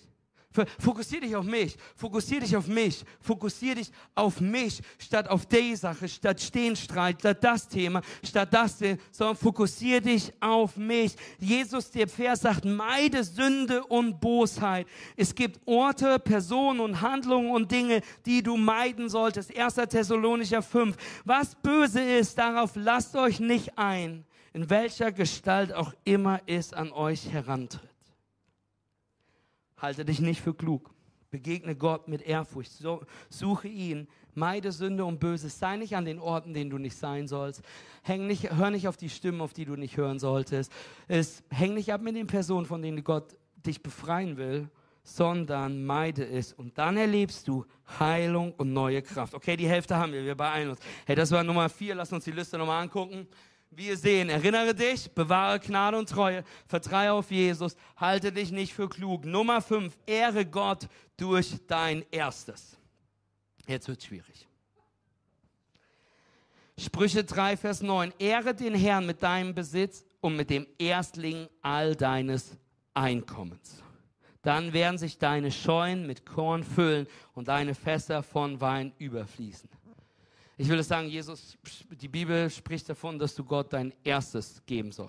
Fokussier dich auf mich, fokussier dich auf mich, fokussier dich auf mich, statt auf die Sache, statt Stehenstreit, statt das Thema, statt das, sondern fokussier dich auf mich. Jesus, der Vers sagt, meide Sünde und Bosheit. Es gibt Orte, Personen und Handlungen und Dinge, die du meiden solltest. erster Thessalonicher fünf. Was böse ist, darauf lasst euch nicht ein, in welcher Gestalt auch immer es an euch herantritt. Halte dich nicht für klug. Begegne Gott mit Ehrfurcht. So, suche ihn. Meide Sünde und Böses. Sei nicht an den Orten, denen du nicht sein sollst. Häng nicht, hör nicht auf die Stimmen, auf die du nicht hören solltest. Es, häng nicht ab mit den Personen, von denen Gott dich befreien will, sondern meide es. Und dann erlebst du Heilung und neue Kraft. Okay, die Hälfte haben wir. Wir beeilen uns. Hey, das war Nummer vier. Lass uns die Liste nochmal angucken. Wir sehen, erinnere dich, bewahre Gnade und Treue, vertraue auf Jesus, halte dich nicht für klug. Nummer fünf, ehre Gott durch dein Erstes. Jetzt wird es schwierig. Sprüche drei, Vers neun, ehre den Herrn mit deinem Besitz und mit dem Erstling all deines Einkommens. Dann werden sich deine Scheunen mit Korn füllen und deine Fässer von Wein überfließen. Ich will es sagen, Jesus, die Bibel spricht davon, dass du Gott dein Erstes geben sollst.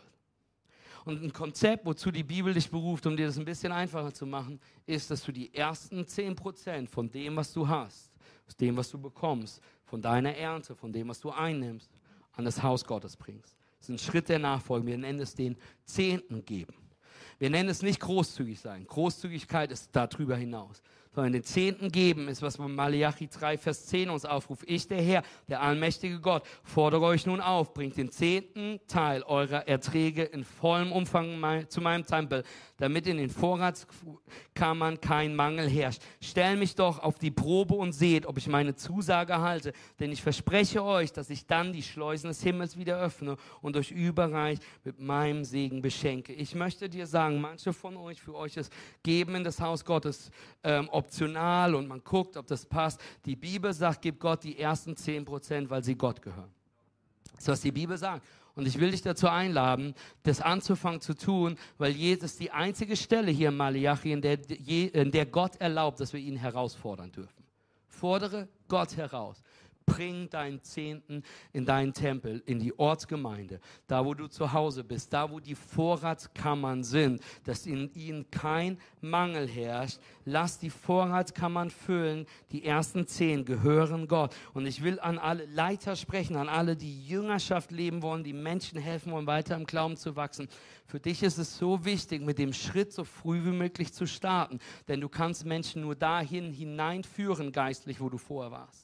Und ein Konzept, wozu die Bibel dich beruft, um dir das ein bisschen einfacher zu machen, ist, dass du die ersten zehn Prozent von dem, was du hast, aus dem, was du bekommst, von deiner Ernte, von dem, was du einnimmst, an das Haus Gottes bringst. Das ist ein Schritt der Nachfolge. Wir nennen es den Zehnten geben. Wir nennen es nicht großzügig sein. Großzügigkeit ist darüber hinaus. Sondern den Zehnten geben ist, was Malachi drei, Vers zehn uns aufruft. Ich, der Herr, der allmächtige Gott, fordere euch nun auf, bringt den zehnten Teil eurer Erträge in vollem Umfang mein, zu meinem Tempel, damit in den Vorratskammern kein Mangel herrscht. Stellt mich doch auf die Probe und seht, ob ich meine Zusage halte, denn ich verspreche euch, dass ich dann die Schleusen des Himmels wieder öffne und euch überreich mit meinem Segen beschenke. Ich möchte dir sagen, manche von euch, für euch ist Geben in das Haus Gottes ähm, optional und man guckt, ob das passt. Die Bibel sagt, gib Gott die ersten zehn Prozent, weil sie Gott gehören. Das ist, was die Bibel sagt. Und ich will dich dazu einladen, das anzufangen zu tun, weil das ist die einzige Stelle hier in Malachi, in der, in der Gott erlaubt, dass wir ihn herausfordern dürfen. Fordere Gott heraus. Bring deinen Zehnten in deinen Tempel, in die Ortsgemeinde, da wo du zu Hause bist, da wo die Vorratskammern sind, dass in ihnen kein Mangel herrscht. Lass die Vorratskammern füllen, die ersten zehn gehören Gott. Und ich will an alle Leiter sprechen, an alle, die Jüngerschaft leben wollen, die Menschen helfen wollen, weiter im Glauben zu wachsen. Für dich ist es so wichtig, mit dem Schritt so früh wie möglich zu starten, denn du kannst Menschen nur dahin hineinführen, geistlich, wo du vorher warst.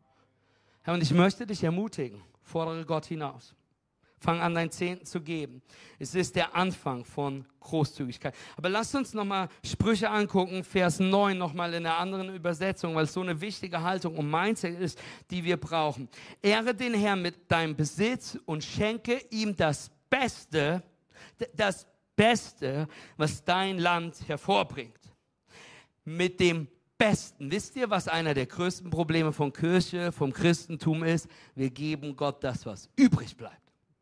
Herr, und ich möchte dich ermutigen, fordere Gott hinaus. Fang an, dein Zehnten zu geben. Es ist der Anfang von Großzügigkeit. Aber lasst uns nochmal Sprüche angucken, Vers neun, nochmal in einer anderen Übersetzung, weil es so eine wichtige Haltung und Mindset ist, die wir brauchen. Ehre den Herrn mit deinem Besitz und schenke ihm das Beste, das Beste, was dein Land hervorbringt. Mit dem Besten. Wisst ihr, was einer der größten Probleme von Kirche, vom Christentum ist? Wir geben Gott das, was übrig bleibt.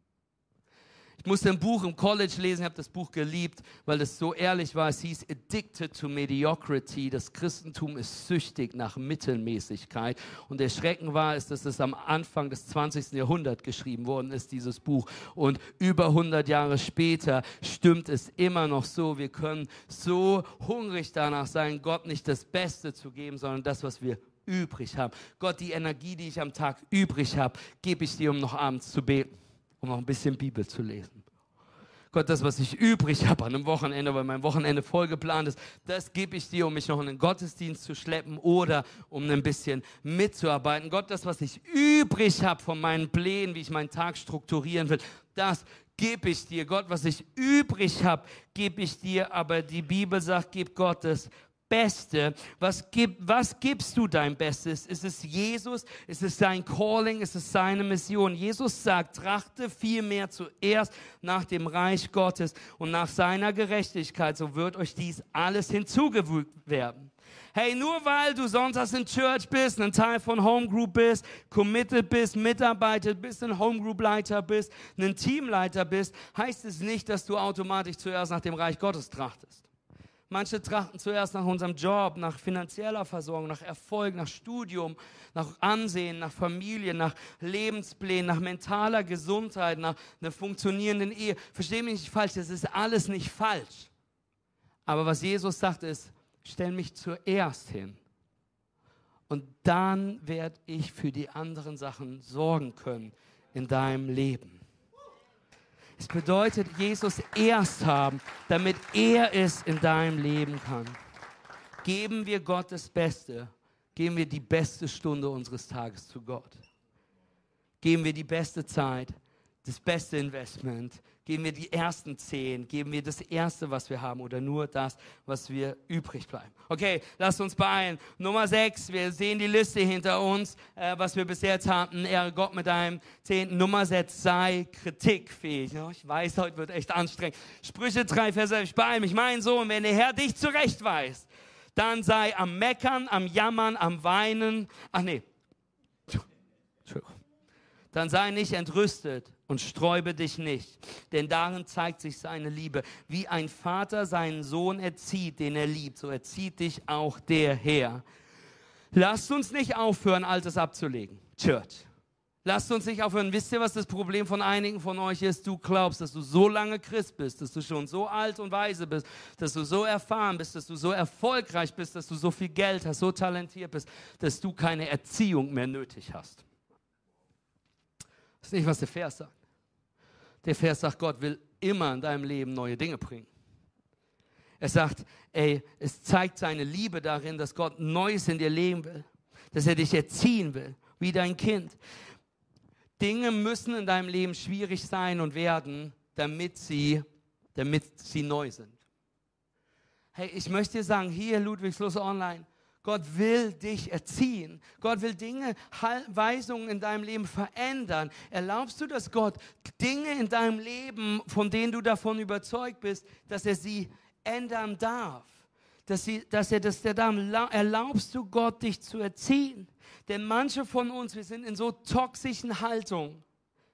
Ich musste ein Buch im College lesen, ich habe das Buch geliebt, weil es so ehrlich war. Es hieß Addicted to Mediocrity. Das Christentum ist süchtig nach Mittelmäßigkeit. Und der Schrecken war, ist, dass es am Anfang des zwanzigsten Jahrhunderts geschrieben worden ist, dieses Buch. Und über hundert Jahre später stimmt es immer noch so. Wir können so hungrig danach sein, Gott nicht das Beste zu geben, sondern das, was wir übrig haben. Gott, die Energie, die ich am Tag übrig habe, gebe ich dir, um noch abends zu beten, um noch ein bisschen Bibel zu lesen. Gott, das, was ich übrig habe an einem Wochenende, weil mein Wochenende voll geplant ist, das gebe ich dir, um mich noch in den Gottesdienst zu schleppen oder um ein bisschen mitzuarbeiten. Gott, das, was ich übrig habe von meinen Plänen, wie ich meinen Tag strukturieren will, das gebe ich dir. Gott, was ich übrig habe, gebe ich dir. Aber die Bibel sagt, gib Gott das Beste. Was, gib, was gibst du dein Bestes? Ist es Jesus? Ist es sein Calling? Ist es seine Mission? Jesus sagt, trachte vielmehr zuerst nach dem Reich Gottes und nach seiner Gerechtigkeit, so wird euch dies alles hinzugefügt werden. Hey, nur weil du sonntags in Church bist, ein Teil von Homegroup bist, committed bist, Mitarbeiter bist, ein Homegroup-Leiter bist, ein Teamleiter bist, heißt es nicht, dass du automatisch zuerst nach dem Reich Gottes trachtest. Manche trachten zuerst nach unserem Job, nach finanzieller Versorgung, nach Erfolg, nach Studium, nach Ansehen, nach Familie, nach Lebensplänen, nach mentaler Gesundheit, nach einer funktionierenden Ehe. Versteh mich nicht falsch, das ist alles nicht falsch. Aber was Jesus sagt ist, stell mich zuerst hin. Und dann werde ich für die anderen Sachen sorgen können in deinem Leben. Es bedeutet, Jesus erst haben, damit er es in deinem Leben kann. Geben wir Gott das Beste, geben wir die beste Stunde unseres Tages zu Gott. Geben wir die beste Zeit, das beste Investment, geben wir die ersten zehn, geben wir das Erste, was wir haben oder nur das, was wir übrig bleiben. Okay, lasst uns beeilen. Nummer sechs, wir sehen die Liste hinter uns, äh, was wir bis jetzt hatten. Ehre Gott mit deinem zehnten. Nummer sechs, sei kritikfähig. Ja, ich weiß, heute wird echt anstrengend. Sprüche drei, Vers elf, ich beeile mich. Mein Sohn, wenn der Herr dich zurechtweist, dann sei am Meckern, am Jammern, am Weinen. Ach nee. Entschuldigung. Dann sei nicht entrüstet und sträube dich nicht, denn darin zeigt sich seine Liebe. Wie ein Vater seinen Sohn erzieht, den er liebt, so erzieht dich auch der Herr. Lasst uns nicht aufhören, Altes abzulegen. Church. Lasst uns nicht aufhören. Wisst ihr, was das Problem von einigen von euch ist? Du glaubst, dass du so lange Christ bist, dass du schon so alt und weise bist, dass du so erfahren bist, dass du so erfolgreich bist, dass du so viel Geld hast, so talentiert bist, dass du keine Erziehung mehr nötig hast. Das ist nicht, was der Vers sagt. Der Vers sagt, Gott will immer in deinem Leben neue Dinge bringen. Er sagt, ey, es zeigt seine Liebe darin, dass Gott Neues in dir leben will, dass er dich erziehen will, wie dein Kind. Dinge müssen in deinem Leben schwierig sein und werden, damit sie, damit sie neu sind. Hey, ich möchte dir sagen, hier Ludwigslust Online, Gott will dich erziehen. Gott will Dinge, Weisungen in deinem Leben verändern. Erlaubst du, dass Gott Dinge in deinem Leben, von denen du davon überzeugt bist, dass er sie ändern darf? Dass, sie, dass er das der darf. Erlaubst du Gott, dich zu erziehen? Denn manche von uns, wir sind in so toxischen Haltungen.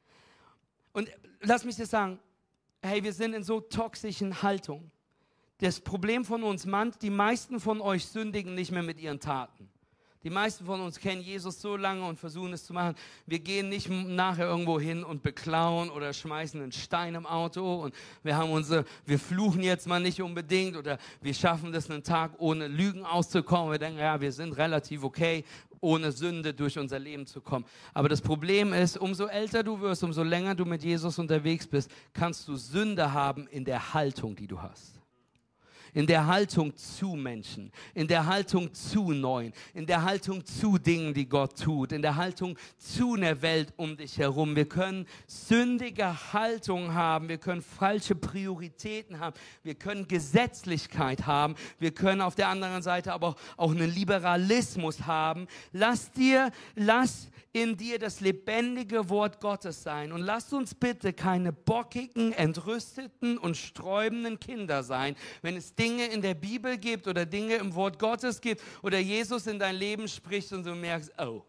Und lass mich dir sagen, hey, wir sind in so toxischen Haltungen. Das Problem von uns, man, die meisten von euch sündigen nicht mehr mit ihren Taten. Die meisten von uns kennen Jesus so lange und versuchen es zu machen. Wir gehen nicht nachher irgendwo hin und beklauen oder schmeißen einen Stein im Auto und wir haben unsere, wir fluchen jetzt mal nicht unbedingt oder wir schaffen das einen Tag ohne Lügen auszukommen. Wir denken, ja, wir sind relativ okay, ohne Sünde durch unser Leben zu kommen. Aber das Problem ist, umso älter du wirst, umso länger du mit Jesus unterwegs bist, kannst du Sünde haben in der Haltung, die du hast. In der Haltung zu Menschen, in der Haltung zu Neuen, in der Haltung zu Dingen, die Gott tut, in der Haltung zu einer Welt um dich herum. Wir können sündige Haltung haben, wir können falsche Prioritäten haben, wir können Gesetzlichkeit haben, wir können auf der anderen Seite aber auch einen Liberalismus haben. Lass dir, lass in dir das lebendige Wort Gottes sein. Und lasst uns bitte keine bockigen, entrüsteten und sträubenden Kinder sein, wenn es Dinge in der Bibel gibt oder Dinge im Wort Gottes gibt oder Jesus in dein Leben spricht und du merkst, oh.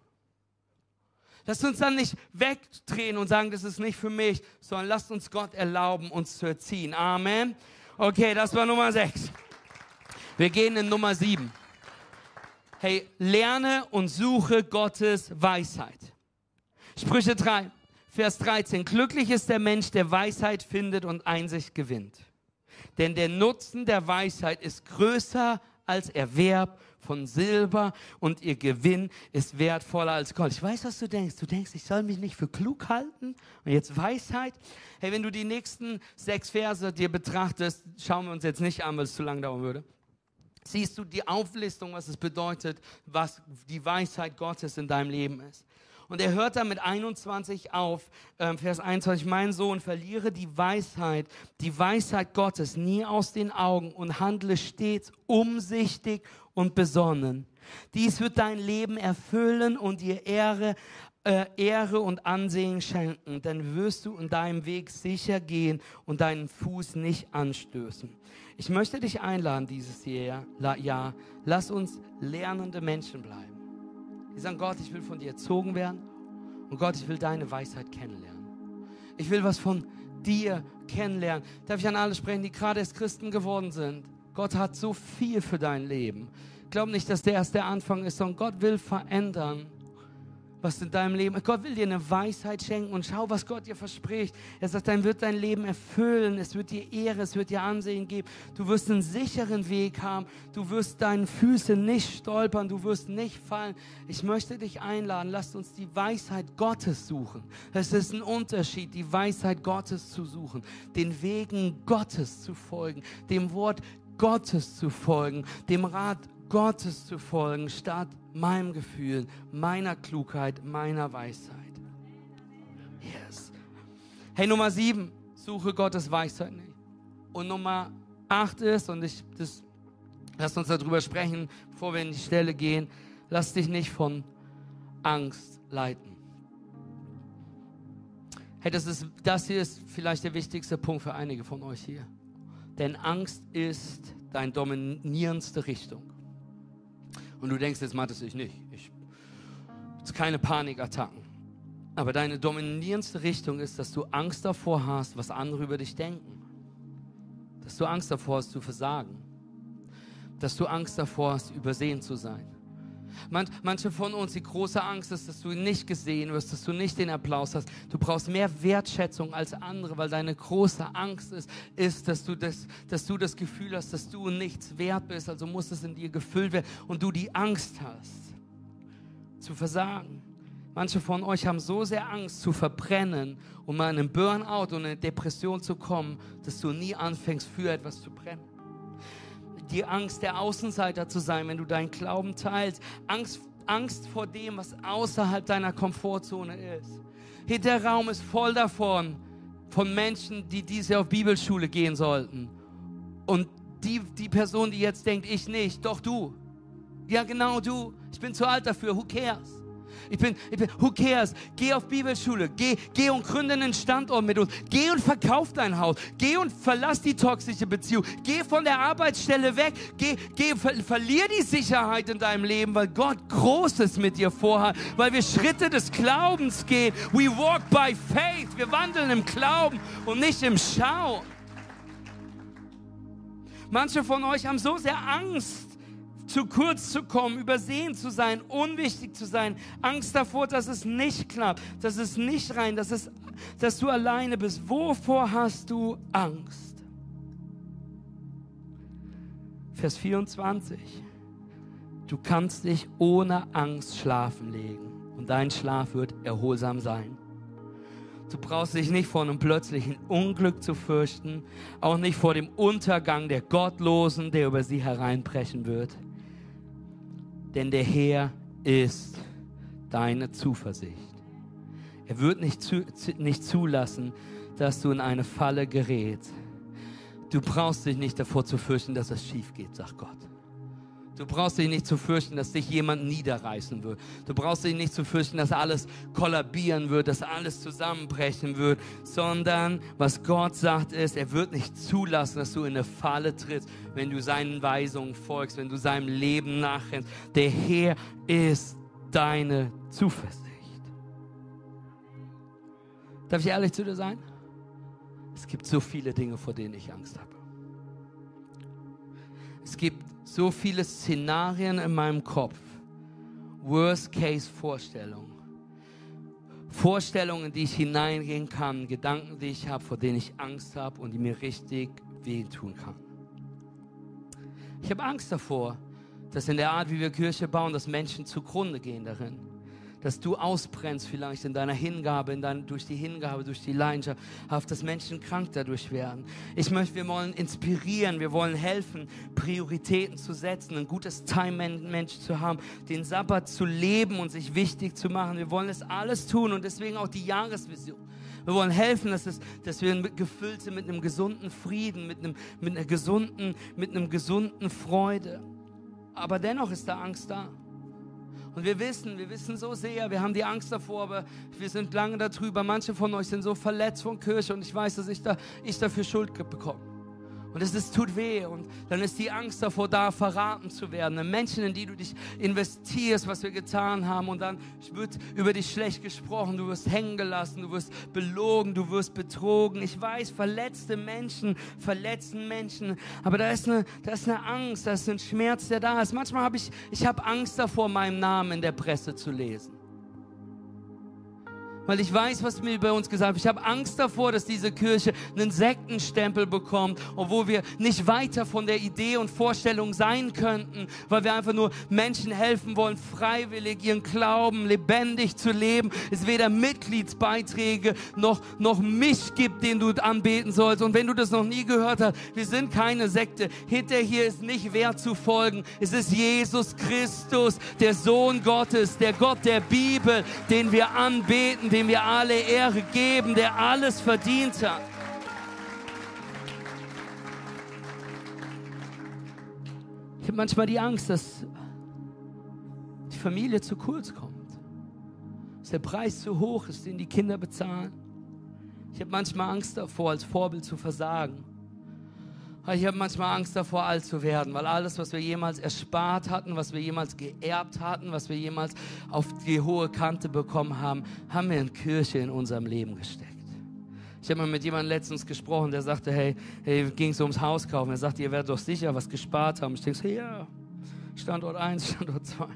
Lasst uns dann nicht wegdrehen und sagen, das ist nicht für mich, sondern lasst uns Gott erlauben, uns zu erziehen. Amen. Okay, das war Nummer sechs. Wir gehen in Nummer sieben. Hey, lerne und suche Gottes Weisheit. Sprüche drei, Vers dreizehn. Glücklich ist der Mensch, der Weisheit findet und Einsicht gewinnt. Denn der Nutzen der Weisheit ist größer als Erwerb von Silber und ihr Gewinn ist wertvoller als Gold. Ich weiß, was du denkst. Du denkst, ich soll mich nicht für klug halten und jetzt Weisheit. Hey, wenn du die nächsten sechs Verse dir betrachtest, schauen wir uns jetzt nicht an, weil es zu lang dauern würde. Siehst du die Auflistung, was es bedeutet, was die Weisheit Gottes in deinem Leben ist. Und er hört dann mit einundzwanzig auf, äh, Vers einundzwanzig, mein Sohn, verliere die Weisheit, die Weisheit Gottes nie aus den Augen und handle stets umsichtig und besonnen. Dies wird dein Leben erfüllen und dir Ehre, äh, Ehre und Ansehen schenken. Dann wirst du in deinem Weg sicher gehen und deinen Fuß nicht anstößen. Ich möchte dich einladen dieses Jahr, ja, lass uns lernende Menschen bleiben. Die sagen, Gott, ich will von dir erzogen werden und Gott, ich will deine Weisheit kennenlernen. Ich will was von dir kennenlernen. Darf ich an alle sprechen, die gerade erst Christen geworden sind? Gott hat so viel für dein Leben. Glaub nicht, dass der erst der Anfang ist, sondern Gott will verändern, was in deinem Leben ist. Gott will dir eine Weisheit schenken und schau, was Gott dir verspricht. Er sagt, er wird dein Leben erfüllen, es wird dir Ehre, es wird dir Ansehen geben. Du wirst einen sicheren Weg haben, du wirst deine Füße nicht stolpern, du wirst nicht fallen. Ich möchte dich einladen, lasst uns die Weisheit Gottes suchen. Es ist ein Unterschied, die Weisheit Gottes zu suchen, den Wegen Gottes zu folgen, dem Wort Gottes zu folgen, dem Rat Gottes zu folgen, statt meinem Gefühl, meiner Klugheit, meiner Weisheit. Yes. Hey, Nummer sieben, suche Gottes Weisheit nicht. Und Nummer acht ist, und ich, das, lass uns darüber sprechen, bevor wir in die Stelle gehen, lass dich nicht von Angst leiten. Hey, das, ist, das hier ist vielleicht der wichtigste Punkt für einige von euch hier. Denn Angst ist deine dominierendste Richtung. Und du denkst, jetzt Matthias, ich nicht. Ich, es ist keine Panikattacken. Aber deine dominierendste Richtung ist, dass du Angst davor hast, was andere über dich denken. Dass du Angst davor hast, zu versagen. Dass du Angst davor hast, übersehen zu sein. Manch, manche von uns, die große Angst ist, dass du nicht gesehen wirst, dass du nicht den Applaus hast. Du brauchst mehr Wertschätzung als andere, weil deine große Angst ist, ist dass, du das, dass du das Gefühl hast, dass du nichts wert bist. Also muss es in dir gefüllt werden und du die Angst hast, zu versagen. Manche von euch haben so sehr Angst zu verbrennen, um mal in einen Burnout und eine Depression zu kommen, dass du nie anfängst, für etwas zu brennen. Die Angst, der Außenseiter zu sein, wenn du deinen Glauben teilst. Angst, Angst vor dem, was außerhalb deiner Komfortzone ist. Hier, der Raum ist voll davon, von Menschen, die dieses Jahr auf Bibelschule gehen sollten. Und die, die Person, die jetzt denkt, ich nicht, doch du. Ja, genau du. Ich bin zu alt dafür, who cares? Ich bin, ich bin, who cares? Geh auf Bibelschule, geh, geh und gründe einen Standort mit uns. Geh und verkauf dein Haus. Geh und verlass die toxische Beziehung. Geh von der Arbeitsstelle weg. Geh, geh, ver, verlier die Sicherheit in deinem Leben, weil Gott Großes mit dir vorhat, weil wir Schritte des Glaubens gehen. We walk by faith. Wir wandeln im Glauben und nicht im Schauen. Manche von euch haben so sehr Angst, zu kurz zu kommen, übersehen zu sein, unwichtig zu sein, Angst davor, dass es nicht klappt, dass es nicht rein, dass, es, dass du alleine bist. Wovor hast du Angst? Vers vierundzwanzig. Du kannst dich ohne Angst schlafen legen und dein Schlaf wird erholsam sein. Du brauchst dich nicht vor einem plötzlichen Unglück zu fürchten, auch nicht vor dem Untergang der Gottlosen, der über sie hereinbrechen wird. Denn der Herr ist deine Zuversicht. Er wird nicht, zu, nicht zulassen, dass du in eine Falle gerätst. Du brauchst dich nicht davor zu fürchten, dass es schief geht, sagt Gott. Du brauchst dich nicht zu fürchten, dass dich jemand niederreißen wird. Du brauchst dich nicht zu fürchten, dass alles kollabieren wird, dass alles zusammenbrechen wird, sondern was Gott sagt ist, er wird nicht zulassen, dass du in eine Falle trittst, wenn du seinen Weisungen folgst, wenn du seinem Leben nachrennst. Der Herr ist deine Zuversicht. Darf ich ehrlich zu dir sein? Es gibt so viele Dinge, vor denen ich Angst habe. Es gibt so viele Szenarien in meinem Kopf. Worst-Case-Vorstellungen. Vorstellungen, in die ich hineingehen kann. Gedanken, die ich habe, vor denen ich Angst habe und die mir richtig wehtun kann. Ich habe Angst davor, dass in der Art, wie wir Kirche bauen, dass Menschen zugrunde gehen darin. Dass du ausbrennst vielleicht in deiner Hingabe, in dein, durch die Hingabe, durch die Leidenschaft, dass Menschen krank dadurch werden. Ich möchte, wir wollen inspirieren, wir wollen helfen, Prioritäten zu setzen, ein gutes Time-Management zu haben, den Sabbat zu leben und sich wichtig zu machen. Wir wollen das alles tun und deswegen auch die Jahresvision. Wir wollen helfen, dass, es, dass wir gefüllt sind mit einem gesunden Frieden, mit, einem, mit, einer gesunden, mit einem gesunden Freude. Aber dennoch ist da Angst da. Und wir wissen, wir wissen so sehr, wir haben die Angst davor, aber wir sind lange darüber. Manche von euch sind so verletzt von Kirche und ich weiß, dass ich, da, ich dafür Schuld bekomme. Und es ist, tut weh und dann ist die Angst davor da, verraten zu werden. Menschen, in die du dich investierst, was wir getan haben und dann wird über dich schlecht gesprochen, du wirst hängen gelassen, du wirst belogen, du wirst betrogen. Ich weiß, verletzte Menschen verletzen Menschen, aber da ist eine, da ist eine Angst, da ist ein Schmerz, der da ist. Manchmal habe ich, ich habe Angst davor, meinen Namen in der Presse zu lesen. Weil ich weiß, was mir bei uns gesagt wird. Ich habe Angst davor, dass diese Kirche einen Sektenstempel bekommt, obwohl wir nicht weiter von der Idee und Vorstellung sein könnten, weil wir einfach nur Menschen helfen wollen, freiwillig ihren Glauben lebendig zu leben. Es weder Mitgliedsbeiträge noch, noch mich gibt, den du anbeten sollst. Und wenn du das noch nie gehört hast, wir sind keine Sekte. Hinter hier ist nicht wer zu folgen. Es ist Jesus Christus, der Sohn Gottes, der Gott der Bibel, den wir anbeten, dem wir alle Ehre geben, der alles verdient hat. Ich habe manchmal die Angst, dass die Familie zu kurz kommt, dass der Preis zu hoch ist, den die Kinder bezahlen. Ich habe manchmal Angst davor, als Vorbild zu versagen. Ich habe manchmal Angst davor, alt zu werden, weil alles, was wir jemals erspart hatten, was wir jemals geerbt hatten, was wir jemals auf die hohe Kante bekommen haben, haben wir in Kirche in unserem Leben gesteckt. Ich habe mal mit jemandem letztens gesprochen, der sagte, hey, hey ging es ums Haus kaufen. Er sagte, ihr werdet doch sicher was gespart haben. Ich denke so, ja, Standort eins, Standort zwei.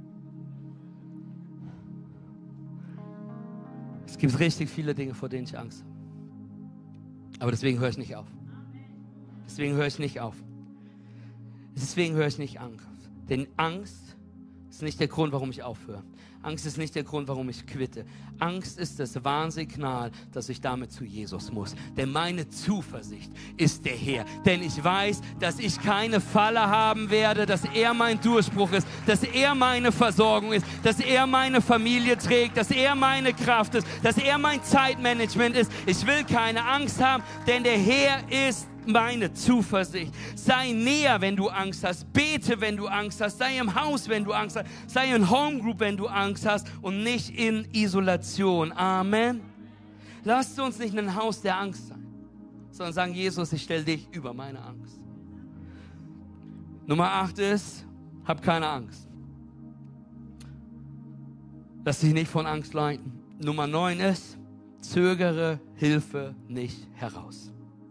Es gibt richtig viele Dinge, vor denen ich Angst habe. Aber deswegen höre ich nicht auf. Deswegen höre ich nicht auf. Deswegen höre ich nicht Angst. Denn Angst ist nicht der Grund, warum ich aufhöre. Angst ist nicht der Grund, warum ich quitte. Angst ist das Warnsignal, dass ich damit zu Jesus muss. Denn meine Zuversicht ist der Herr. Denn ich weiß, dass ich keine Falle haben werde, dass er mein Durchbruch ist, dass er meine Versorgung ist, dass er meine Familie trägt, dass er meine Kraft ist, dass er mein Zeitmanagement ist. Ich will keine Angst haben, denn der Herr ist meine Zuversicht. Sei näher, wenn du Angst hast. Bete, wenn du Angst hast. Sei im Haus, wenn du Angst hast. Sei in Homegroup, wenn du Angst hast. Und nicht in Isolation. Amen. Lasst uns nicht ein Haus der Angst sein, sondern sagen, Jesus, ich stelle dich über meine Angst. Nummer acht ist, hab keine Angst. Lass dich nicht von Angst leiten. Nummer neun ist, zögere Hilfe nicht heraus.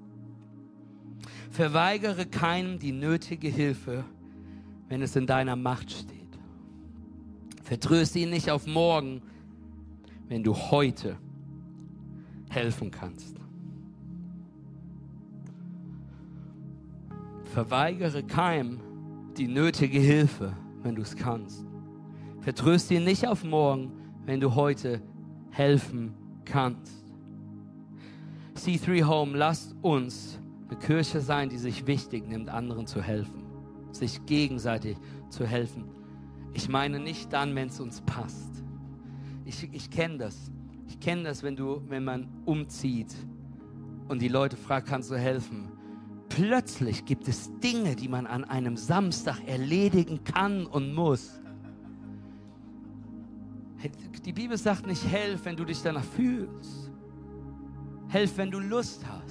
Verweigere keinem die nötige Hilfe, wenn es in deiner Macht steht. Vertröste ihn nicht auf morgen, wenn du heute helfen kannst. Verweigere keinem die nötige Hilfe, wenn du es kannst. Vertröste ihn nicht auf morgen, wenn du heute helfen kannst. C drei Home, lasst uns eine Kirche sein, die sich wichtig nimmt, anderen zu helfen, sich gegenseitig zu helfen. Ich meine nicht dann, wenn es uns passt. Ich, ich kenne das. Ich kenne das, wenn du, wenn man umzieht und die Leute fragt, kannst du helfen? Plötzlich gibt es Dinge, die man an einem Samstag erledigen kann und muss. Die Bibel sagt nicht, helf, wenn du dich danach fühlst. Helf, wenn du Lust hast.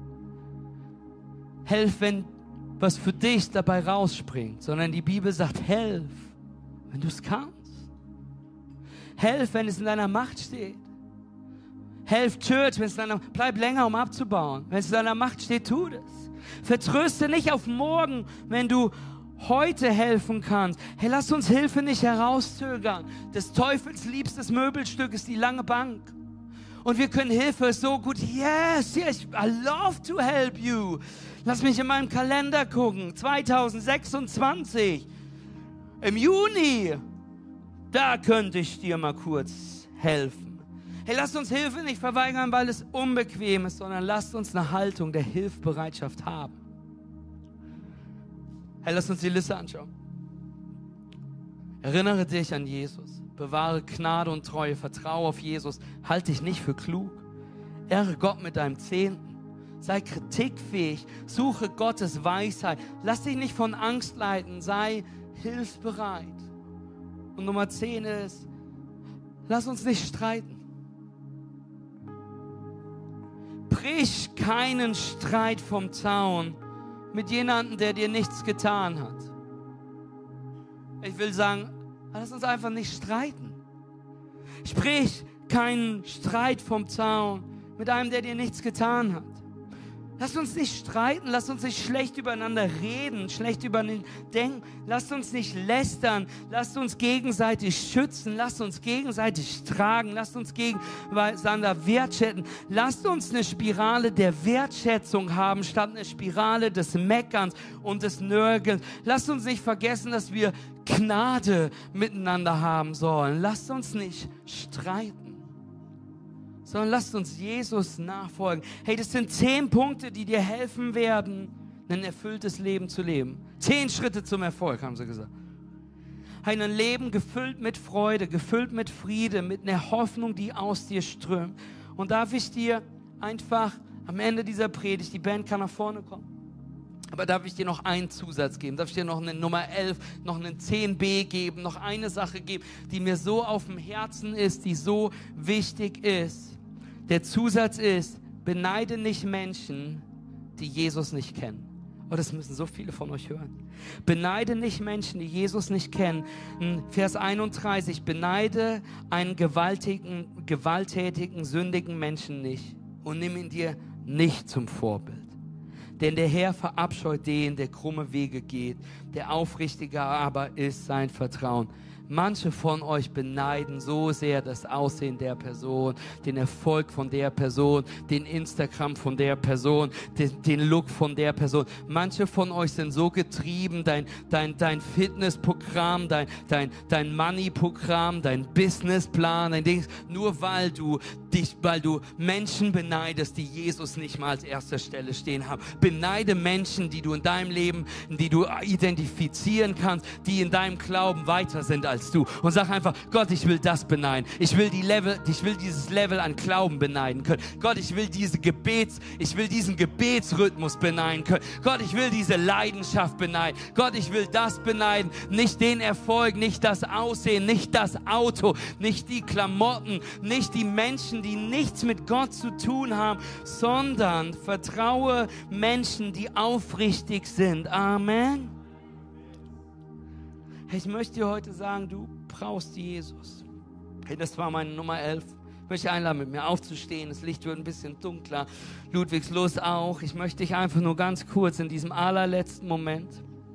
Helf, wenn was für dich dabei rausspringt, sondern die Bibel sagt, helf, wenn du es kannst. Helf, wenn es in deiner Macht steht. Helf, Church, wenn es in deiner Macht, bleib länger, um abzubauen. Wenn es in deiner Macht steht, tu das. Vertröste nicht auf morgen, wenn du heute helfen kannst. Hey, lass uns Hilfe nicht herauszögern. Des Teufels liebstes Möbelstück ist die lange Bank. Und wir können Hilfe so gut, yes, yes, I love to help you. Lass mich in meinem Kalender gucken, zwanzig sechsundzwanzig, im Juni, da könnte ich dir mal kurz helfen. Hey, lasst uns Hilfe nicht verweigern, weil es unbequem ist, sondern lasst uns eine Haltung der Hilfsbereitschaft haben. Hey, lasst uns die Liste anschauen. Erinnere dich an Jesus. Bewahre Gnade und Treue, vertraue auf Jesus, halte dich nicht für klug. Ehre Gott mit deinem Zehnten. Sei kritikfähig, suche Gottes Weisheit. Lass dich nicht von Angst leiten, sei hilfsbereit. Und Nummer zehn ist, lass uns nicht streiten. Brich keinen Streit vom Zaun, mit jemandem, der dir nichts getan hat. Ich will sagen, lass uns einfach nicht streiten. Sprich keinen Streit vom Zaun mit einem, der dir nichts getan hat. Lasst uns nicht streiten, lasst uns nicht schlecht übereinander reden, schlecht übereinander denken. Lasst uns nicht lästern, lasst uns gegenseitig schützen, lasst uns gegenseitig tragen, lasst uns gegeneinander wertschätzen. Lasst uns eine Spirale der Wertschätzung haben, statt eine Spirale des Meckerns und des Nörgelns. Lasst uns nicht vergessen, dass wir Gnade miteinander haben sollen. Lasst uns nicht streiten, sondern lasst uns Jesus nachfolgen. Hey, das sind zehn Punkte, die dir helfen werden, ein erfülltes Leben zu leben. Zehn Schritte zum Erfolg, haben sie gesagt. Hey, ein Leben gefüllt mit Freude, gefüllt mit Friede, mit einer Hoffnung, die aus dir strömt. Und darf ich dir einfach am Ende dieser Predigt, die Band kann nach vorne kommen, aber darf ich dir noch einen Zusatz geben? Darf ich dir noch eine Nummer elf, noch einen zehn b geben, noch eine Sache geben, die mir so auf dem Herzen ist, die so wichtig ist? Der Zusatz ist, beneide nicht Menschen, die Jesus nicht kennen. Oh, das müssen so viele von euch hören. Beneide nicht Menschen, die Jesus nicht kennen. Vers einunddreißig, beneide einen gewaltigen, gewalttätigen, sündigen Menschen nicht und nimm ihn dir nicht zum Vorbild. Denn der Herr verabscheut den, der krumme Wege geht. Der Aufrichtige aber ist sein Vertrauen. Manche von euch beneiden so sehr das Aussehen der Person, den Erfolg von der Person, den Instagram von der Person, den, den Look von der Person. Manche von euch sind so getrieben, dein, dein, dein Fitnessprogramm, dein, dein, dein Money-Programm, dein Businessplan, dein Ding, nur weil du dich, weil du Menschen beneidest, die Jesus nicht mal als erster Stelle stehen haben. Beneide Menschen, die du in deinem Leben, die du identifizieren kannst, die in deinem Glauben weiter sind als du. Und sag einfach, Gott, ich will das beneiden. Ich will die Level, ich will dieses Level an Glauben beneiden können. Gott, ich will diese Gebets, ich will diesen Gebetsrhythmus beneiden können. Gott, ich will diese Leidenschaft beneiden. Gott, ich will das beneiden. Nicht den Erfolg, nicht das Aussehen, nicht das Auto, nicht die Klamotten, nicht die Menschen, die nichts mit Gott zu tun haben, sondern vertraue Menschen, die aufrichtig sind. Amen. Hey, ich möchte dir heute sagen, du brauchst Jesus. Hey, das war meine Nummer elf. Ich möchte dich einladen, mit mir aufzustehen. Das Licht wird ein bisschen dunkler. Ludwigslos auch. Ich möchte dich einfach nur ganz kurz in diesem allerletzten Moment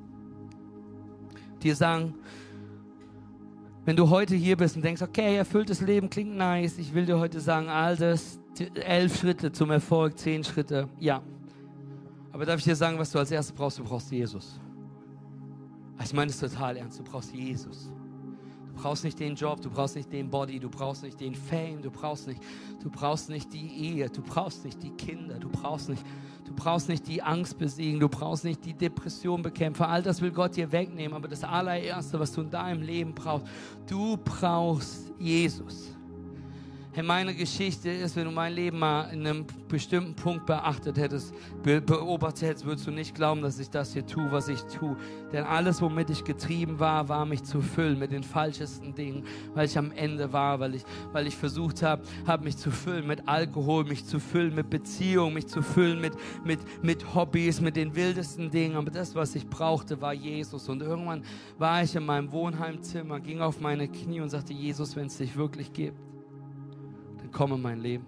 dir sagen, wenn du heute hier bist und denkst, okay, erfülltes Leben klingt nice. Ich will dir heute sagen, all das, elf Schritte zum Erfolg, zehn Schritte, ja. Aber darf ich dir sagen, was du als erstes brauchst? Du brauchst Jesus. Ich meine es total ernst, du brauchst Jesus. Du brauchst nicht den Job, du brauchst nicht den Body, du brauchst nicht den Fame, du brauchst nicht, du brauchst nicht die Ehe, du brauchst nicht die Kinder, du brauchst nicht, du brauchst nicht die Angst besiegen, du brauchst nicht die Depression bekämpfen. All das will Gott dir wegnehmen, aber das allererste, was du in deinem Leben brauchst, du brauchst Jesus. Hey, meine Geschichte ist, wenn du mein Leben mal in einem bestimmten Punkt beachtet hättest, be- beobachtet hättest, würdest du nicht glauben, dass ich das hier tue, was ich tue. Denn alles, womit ich getrieben war, war mich zu füllen mit den falschesten Dingen, weil ich am Ende war, weil ich, weil ich versucht habe, hab mich zu füllen mit Alkohol, mich zu füllen mit Beziehungen, mich zu füllen mit, mit, mit Hobbys, mit den wildesten Dingen. Aber das, was ich brauchte, war Jesus. Und irgendwann war ich in meinem Wohnheimzimmer, ging auf meine Knie und sagte, Jesus, wenn es dich wirklich gibt, komm in mein Leben.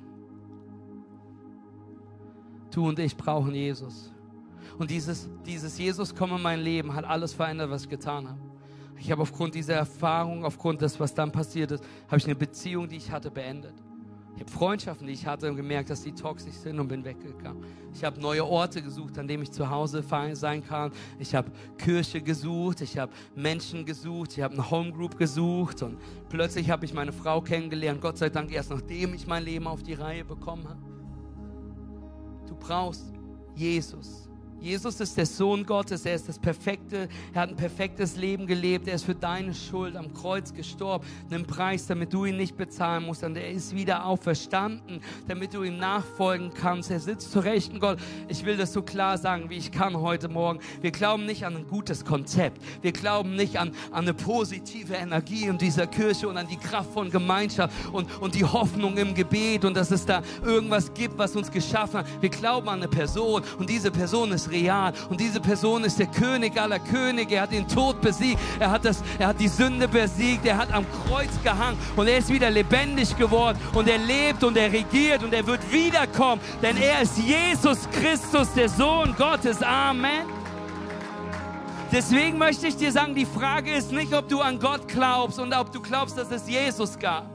Du und ich brauchen Jesus. Und dieses, dieses Jesus, komm in mein Leben, hat alles verändert, was ich getan habe. Ich habe aufgrund dieser Erfahrung, aufgrund des, was dann passiert ist, habe ich eine Beziehung, die ich hatte, beendet. Ich habe Freundschaften, die ich hatte, und gemerkt, dass die toxisch sind, und bin weggegangen. Ich habe neue Orte gesucht, an denen ich zu Hause sein kann. Ich habe Kirche gesucht, ich habe Menschen gesucht, ich habe eine Homegroup gesucht, und plötzlich habe ich meine Frau kennengelernt. Gott sei Dank erst nachdem ich mein Leben auf die Reihe bekommen habe. Du brauchst Jesus. Jesus ist der Sohn Gottes, er ist das perfekte, er hat ein perfektes Leben gelebt, er ist für deine Schuld am Kreuz gestorben, einen Preis, damit du ihn nicht bezahlen musst, und er ist wieder auferstanden, damit du ihm nachfolgen kannst. Er sitzt zu Rechten Gott. Ich will das so klar sagen, wie ich kann heute Morgen. Wir glauben nicht an ein gutes Konzept, wir glauben nicht an, an eine positive Energie in dieser Kirche und an die Kraft von Gemeinschaft und, und die Hoffnung im Gebet und dass es da irgendwas gibt, was uns geschaffen hat. Wir glauben an eine Person, und diese Person ist ist real. Und diese Person ist der König aller Könige. Er hat den Tod besiegt. Er hat, das, er hat die Sünde besiegt. Er hat am Kreuz gehangen. Und er ist wieder lebendig geworden. Und er lebt und er regiert und er wird wiederkommen. Denn er ist Jesus Christus, der Sohn Gottes. Amen. Deswegen möchte ich dir sagen, die Frage ist nicht, ob du an Gott glaubst und ob du glaubst, dass es Jesus gab.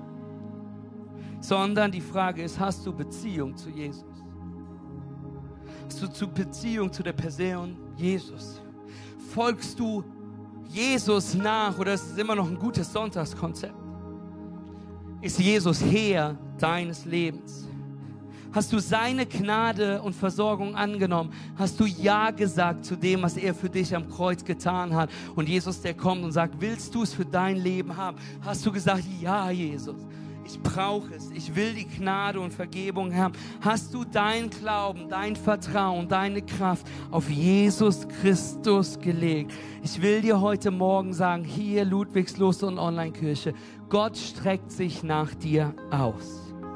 Sondern die Frage ist, hast du Beziehung zu Jesus? Hast du zu Beziehung zu der Person Jesus? Folgst du Jesus nach oder ist es immer noch ein gutes Sonntagskonzept? Ist Jesus Herr deines Lebens? Hast du seine Gnade und Versorgung angenommen? Hast du Ja gesagt zu dem, was er für dich am Kreuz getan hat? Und Jesus, der kommt und sagt, willst du es für dein Leben haben? Hast du gesagt, ja, Jesus, ich brauche es. Ich will die Gnade und Vergebung haben. Hast du dein Glauben, dein Vertrauen, deine Kraft auf Jesus Christus gelegt? Ich will dir heute Morgen sagen, hier Ludwigslust und Online-Kirche, Gott streckt sich nach dir aus.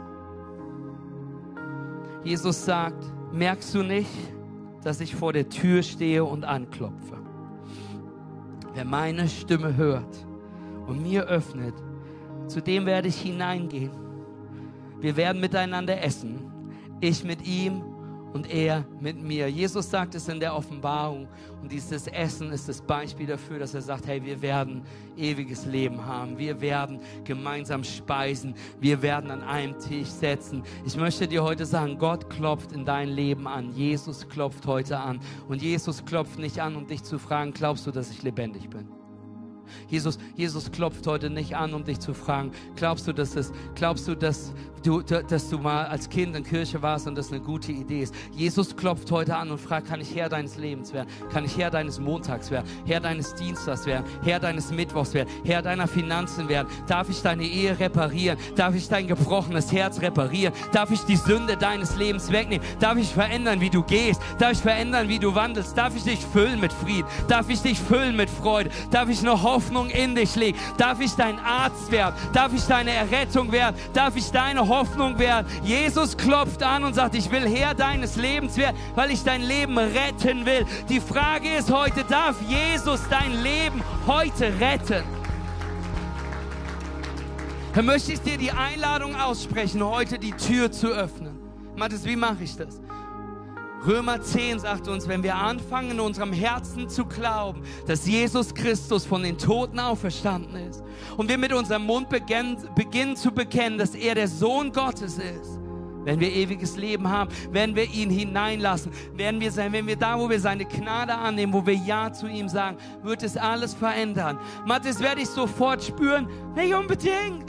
Jesus sagt, merkst du nicht, dass ich vor der Tür stehe und anklopfe? Wer meine Stimme hört und mir öffnet, zu dem werde ich hineingehen. Wir werden miteinander essen. Ich mit ihm und er mit mir. Jesus sagt es in der Offenbarung. Und dieses Essen ist das Beispiel dafür, dass er sagt, hey, wir werden ewiges Leben haben. Wir werden gemeinsam speisen. Wir werden an einem Tisch sitzen. Ich möchte dir heute sagen, Gott klopft in dein Leben an. Jesus klopft heute an. Und Jesus klopft nicht an, um dich zu fragen, glaubst du, dass ich lebendig bin? Jesus, Jesus klopft heute nicht an, um dich zu fragen, glaubst du, dass es, glaubst du, dass du, dass du mal als Kind in Kirche warst und das eine gute Idee ist? Jesus klopft heute an und fragt, kann ich Herr deines Lebens werden? Kann ich Herr deines Montags werden? Herr deines Dienstags werden? Herr deines Mittwochs werden? Herr deiner Finanzen werden? Darf ich deine Ehe reparieren? Darf ich dein gebrochenes Herz reparieren? Darf ich die Sünde deines Lebens wegnehmen? Darf ich verändern, wie du gehst? Darf ich verändern, wie du wandelst? Darf ich dich füllen mit Frieden? Darf ich dich füllen mit Freude? Darf ich eine Hoffnung in dich legen? Darf ich dein Arzt werden? Darf ich deine Errettung werden? Darf ich deine Hoffnung werden? Jesus klopft an und sagt, ich will Herr deines Lebens werden, weil ich dein Leben retten will. Die Frage ist heute, darf Jesus dein Leben heute retten? Dann möchte ich dir die Einladung aussprechen, heute die Tür zu öffnen. Matthias, wie mache ich das? Römer zehn sagt uns, wenn wir anfangen, in unserem Herzen zu glauben, dass Jesus Christus von den Toten auferstanden ist und wir mit unserem Mund beginnen, beginnen zu bekennen, dass er der Sohn Gottes ist, wenn wir ewiges Leben haben, werden wir ihn hineinlassen, werden wir sein, wenn wir da, wo wir seine Gnade annehmen, wo wir Ja zu ihm sagen, wird es alles verändern. Matthias, werde ich sofort spüren? Nicht unbedingt.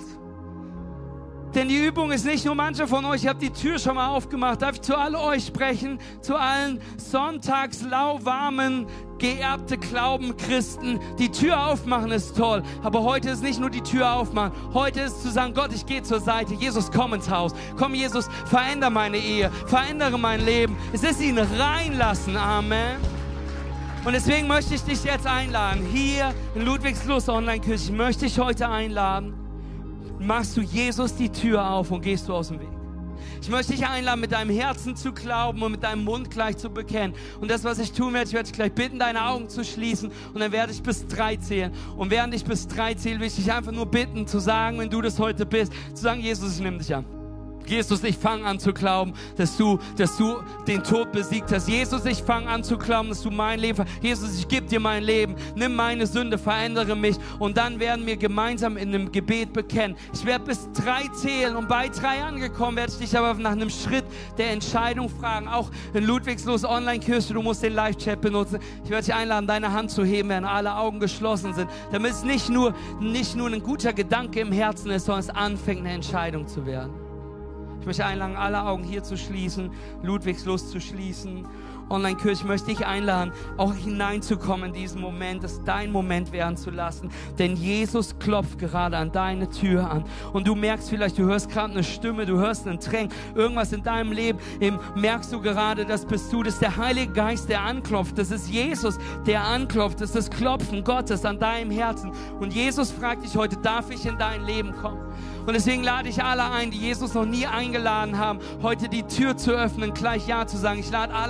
Denn die Übung ist nicht nur manche von euch, ich habe die Tür schon mal aufgemacht, darf ich zu all euch sprechen, zu allen sonntags lauwarmen, geerbte Glauben-Christen. Die Tür aufmachen ist toll, aber heute ist nicht nur die Tür aufmachen, heute ist zu sagen, Gott, ich gehe zur Seite, Jesus, komm ins Haus, komm Jesus, verändere meine Ehe, verändere mein Leben. Es ist ihn reinlassen, Amen. Und deswegen möchte ich dich jetzt einladen, hier in Ludwigslust Online-Kirche, möchte ich heute einladen, machst du Jesus die Tür auf und gehst du aus dem Weg. Ich möchte dich einladen, mit deinem Herzen zu glauben und mit deinem Mund gleich zu bekennen. Und das, was ich tun werde, ich werde dich gleich bitten, deine Augen zu schließen und dann werde ich bis drei zählen. Und während ich bis drei zähle, will ich dich einfach nur bitten, zu sagen, wenn du das heute bist, zu sagen, Jesus, ich nehme dich an. Jesus, ich fange an zu glauben, dass du, dass du den Tod besiegt hast. Jesus, ich fange an zu glauben, dass du mein Leben, Jesus, ich gebe dir mein Leben, nimm meine Sünde, verändere mich. Und dann werden wir gemeinsam in einem Gebet bekennen. Ich werde bis drei zählen und bei drei angekommen werde ich dich aber nach einem Schritt der Entscheidung fragen. Auch in Ludwigslust Online-Kirche, du musst den Live-Chat benutzen. Ich werde dich einladen, deine Hand zu heben, während alle Augen geschlossen sind, damit es nicht nur, nicht nur ein guter Gedanke im Herzen ist, sondern es anfängt, eine Entscheidung zu werden. Ich möchte einladen, alle Augen hier zu schließen, Ludwigslust zu schließen. Online-Kirche möchte ich einladen, auch hineinzukommen in diesen Moment, es dein Moment werden zu lassen. Denn Jesus klopft gerade an deine Tür an. Und du merkst vielleicht, du hörst gerade eine Stimme, du hörst einen Drängen, irgendwas in deinem Leben. Eben merkst du gerade, das bist du, das ist der Heilige Geist, der anklopft. Das ist Jesus, der anklopft. Das ist das Klopfen Gottes an deinem Herzen. Und Jesus fragt dich heute, darf ich in dein Leben kommen? Und deswegen lade ich alle ein, die Jesus noch nie eingeladen haben, heute die Tür zu öffnen, gleich Ja zu sagen. Ich lade alle ein,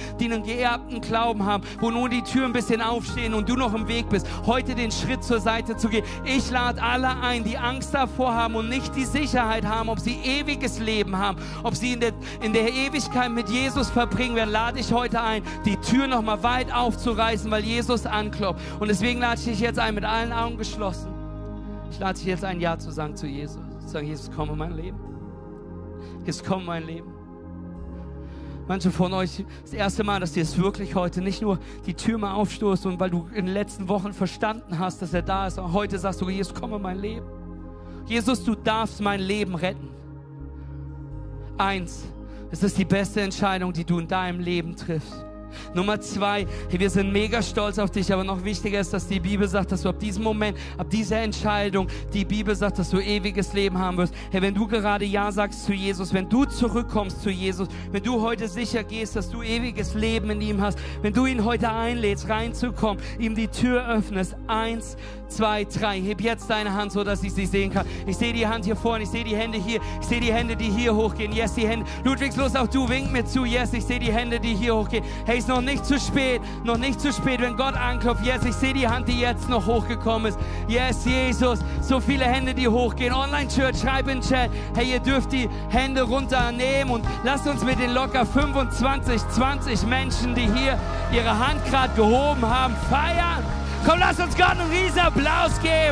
die einen geerbten Glauben haben, wo nur die Türen ein bisschen aufstehen und du noch im Weg bist, heute den Schritt zur Seite zu gehen. Ich lade alle ein, die Angst davor haben und nicht die Sicherheit haben, ob sie ewiges Leben haben, ob sie in der, in der Ewigkeit mit Jesus verbringen werden, lade ich heute ein, die Tür noch mal weit aufzureißen, weil Jesus anklopft. Und deswegen lade ich dich jetzt ein, mit allen Augen geschlossen. Ich lade dich jetzt ein, Ja zu sagen zu Jesus. Zu sagen, Jesus, komm in mein Leben. Jesus, komm in mein Leben. Manche von euch, das erste Mal, dass dir es wirklich heute nicht nur die Tür mal aufstoßt und weil du in den letzten Wochen verstanden hast, dass er da ist, aber heute sagst du, Jesus, komm in mein Leben. Jesus, du darfst mein Leben retten. Eins, es ist die beste Entscheidung, die du in deinem Leben triffst. Nummer zwei, hey, wir sind mega stolz auf dich, aber noch wichtiger ist, dass die Bibel sagt, dass du ab diesem Moment, ab dieser Entscheidung, die Bibel sagt, dass du ewiges Leben haben wirst. Hey, wenn du gerade Ja sagst zu Jesus, wenn du zurückkommst zu Jesus, wenn du heute sicher gehst, dass du ewiges Leben in ihm hast, wenn du ihn heute einlädst, reinzukommen, ihm die Tür öffnest, eins, zwei, drei, heb jetzt deine Hand, so dass ich sie sehen kann. Ich sehe die Hand hier vorne, ich sehe die Hände hier, ich sehe die Hände, die hier hochgehen. Yes, die Hände. Ludwigslos, auch du, wink mir zu. Yes, ich sehe die Hände, die hier hochgehen. Hey, ist noch nicht zu spät, noch nicht zu spät, wenn Gott anklopft. Yes, ich sehe die Hand, die jetzt noch hochgekommen ist. Yes, Jesus, so viele Hände, die hochgehen. Online-Church, schreib in den Chat. Hey, ihr dürft die Hände runternehmen und lasst uns mit den locker fünfundzwanzig, zwanzig Menschen, die hier ihre Hand gerade gehoben haben, feiern. Komm, lass uns Gott einen riesen Applaus geben.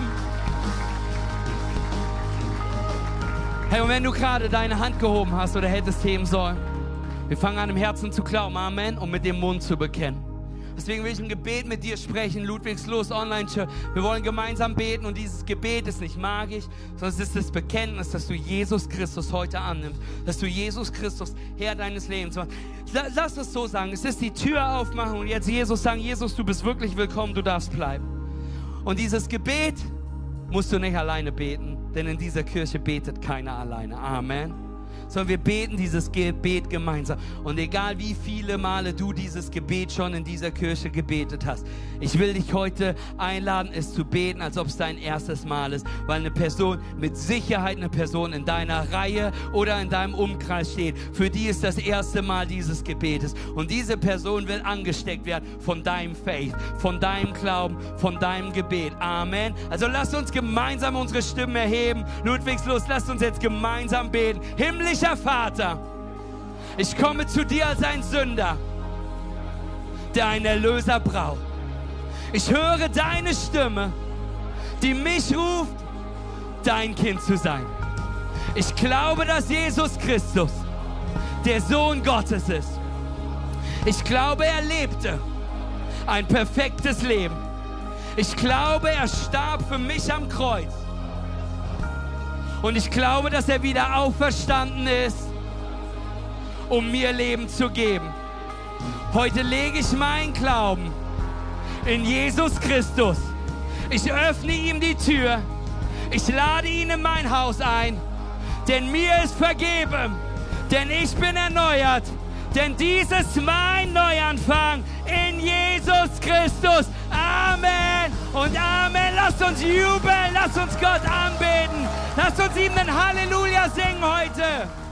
Hey, und wenn du gerade deine Hand gehoben hast oder hättest heben sollen, wir fangen an, im Herzen zu glauben, Amen, und mit dem Mund zu bekennen. Deswegen will ich ein Gebet mit dir sprechen, Ludwigslos Online-Church. Wir wollen gemeinsam beten und dieses Gebet ist nicht magisch, sondern es ist das Bekenntnis, dass du Jesus Christus heute annimmst, dass du Jesus Christus Herr deines Lebens machst. Lass es so sagen, es ist die Tür aufmachen und jetzt Jesus sagen, Jesus, du bist wirklich willkommen, du darfst bleiben. Und dieses Gebet musst du nicht alleine beten, denn in dieser Kirche betet keiner alleine. Amen. Sondern wir beten dieses Gebet gemeinsam. Und egal wie viele Male du dieses Gebet schon in dieser Kirche gebetet hast, ich will dich heute einladen, es zu beten, als ob es dein erstes Mal ist, weil eine Person, mit Sicherheit eine Person in deiner Reihe oder in deinem Umkreis steht, für die ist das erste Mal dieses Gebetes. Und diese Person will angesteckt werden von deinem Faith, von deinem Glauben, von deinem Gebet. Amen. Also lasst uns gemeinsam unsere Stimmen erheben. Ludwigslos, lasst uns jetzt gemeinsam beten. Himmlisch Vater, ich komme zu dir als ein Sünder, der einen Erlöser braucht. Ich höre deine Stimme, die mich ruft, dein Kind zu sein. Ich glaube, dass Jesus Christus der Sohn Gottes ist. Ich glaube, er lebte ein perfektes Leben. Ich glaube, er starb für mich am Kreuz. Und ich glaube, dass er wieder auferstanden ist, um mir Leben zu geben. Heute lege ich meinen Glauben in Jesus Christus. Ich öffne ihm die Tür. Ich lade ihn in mein Haus ein. Denn mir ist vergeben. Denn ich bin erneuert. Denn dies ist mein Neuanfang in Jesus Christus. Amen und Amen. Lasst uns jubeln, lasst uns Gott anbeten. Lasst uns ihm ein Halleluja singen heute.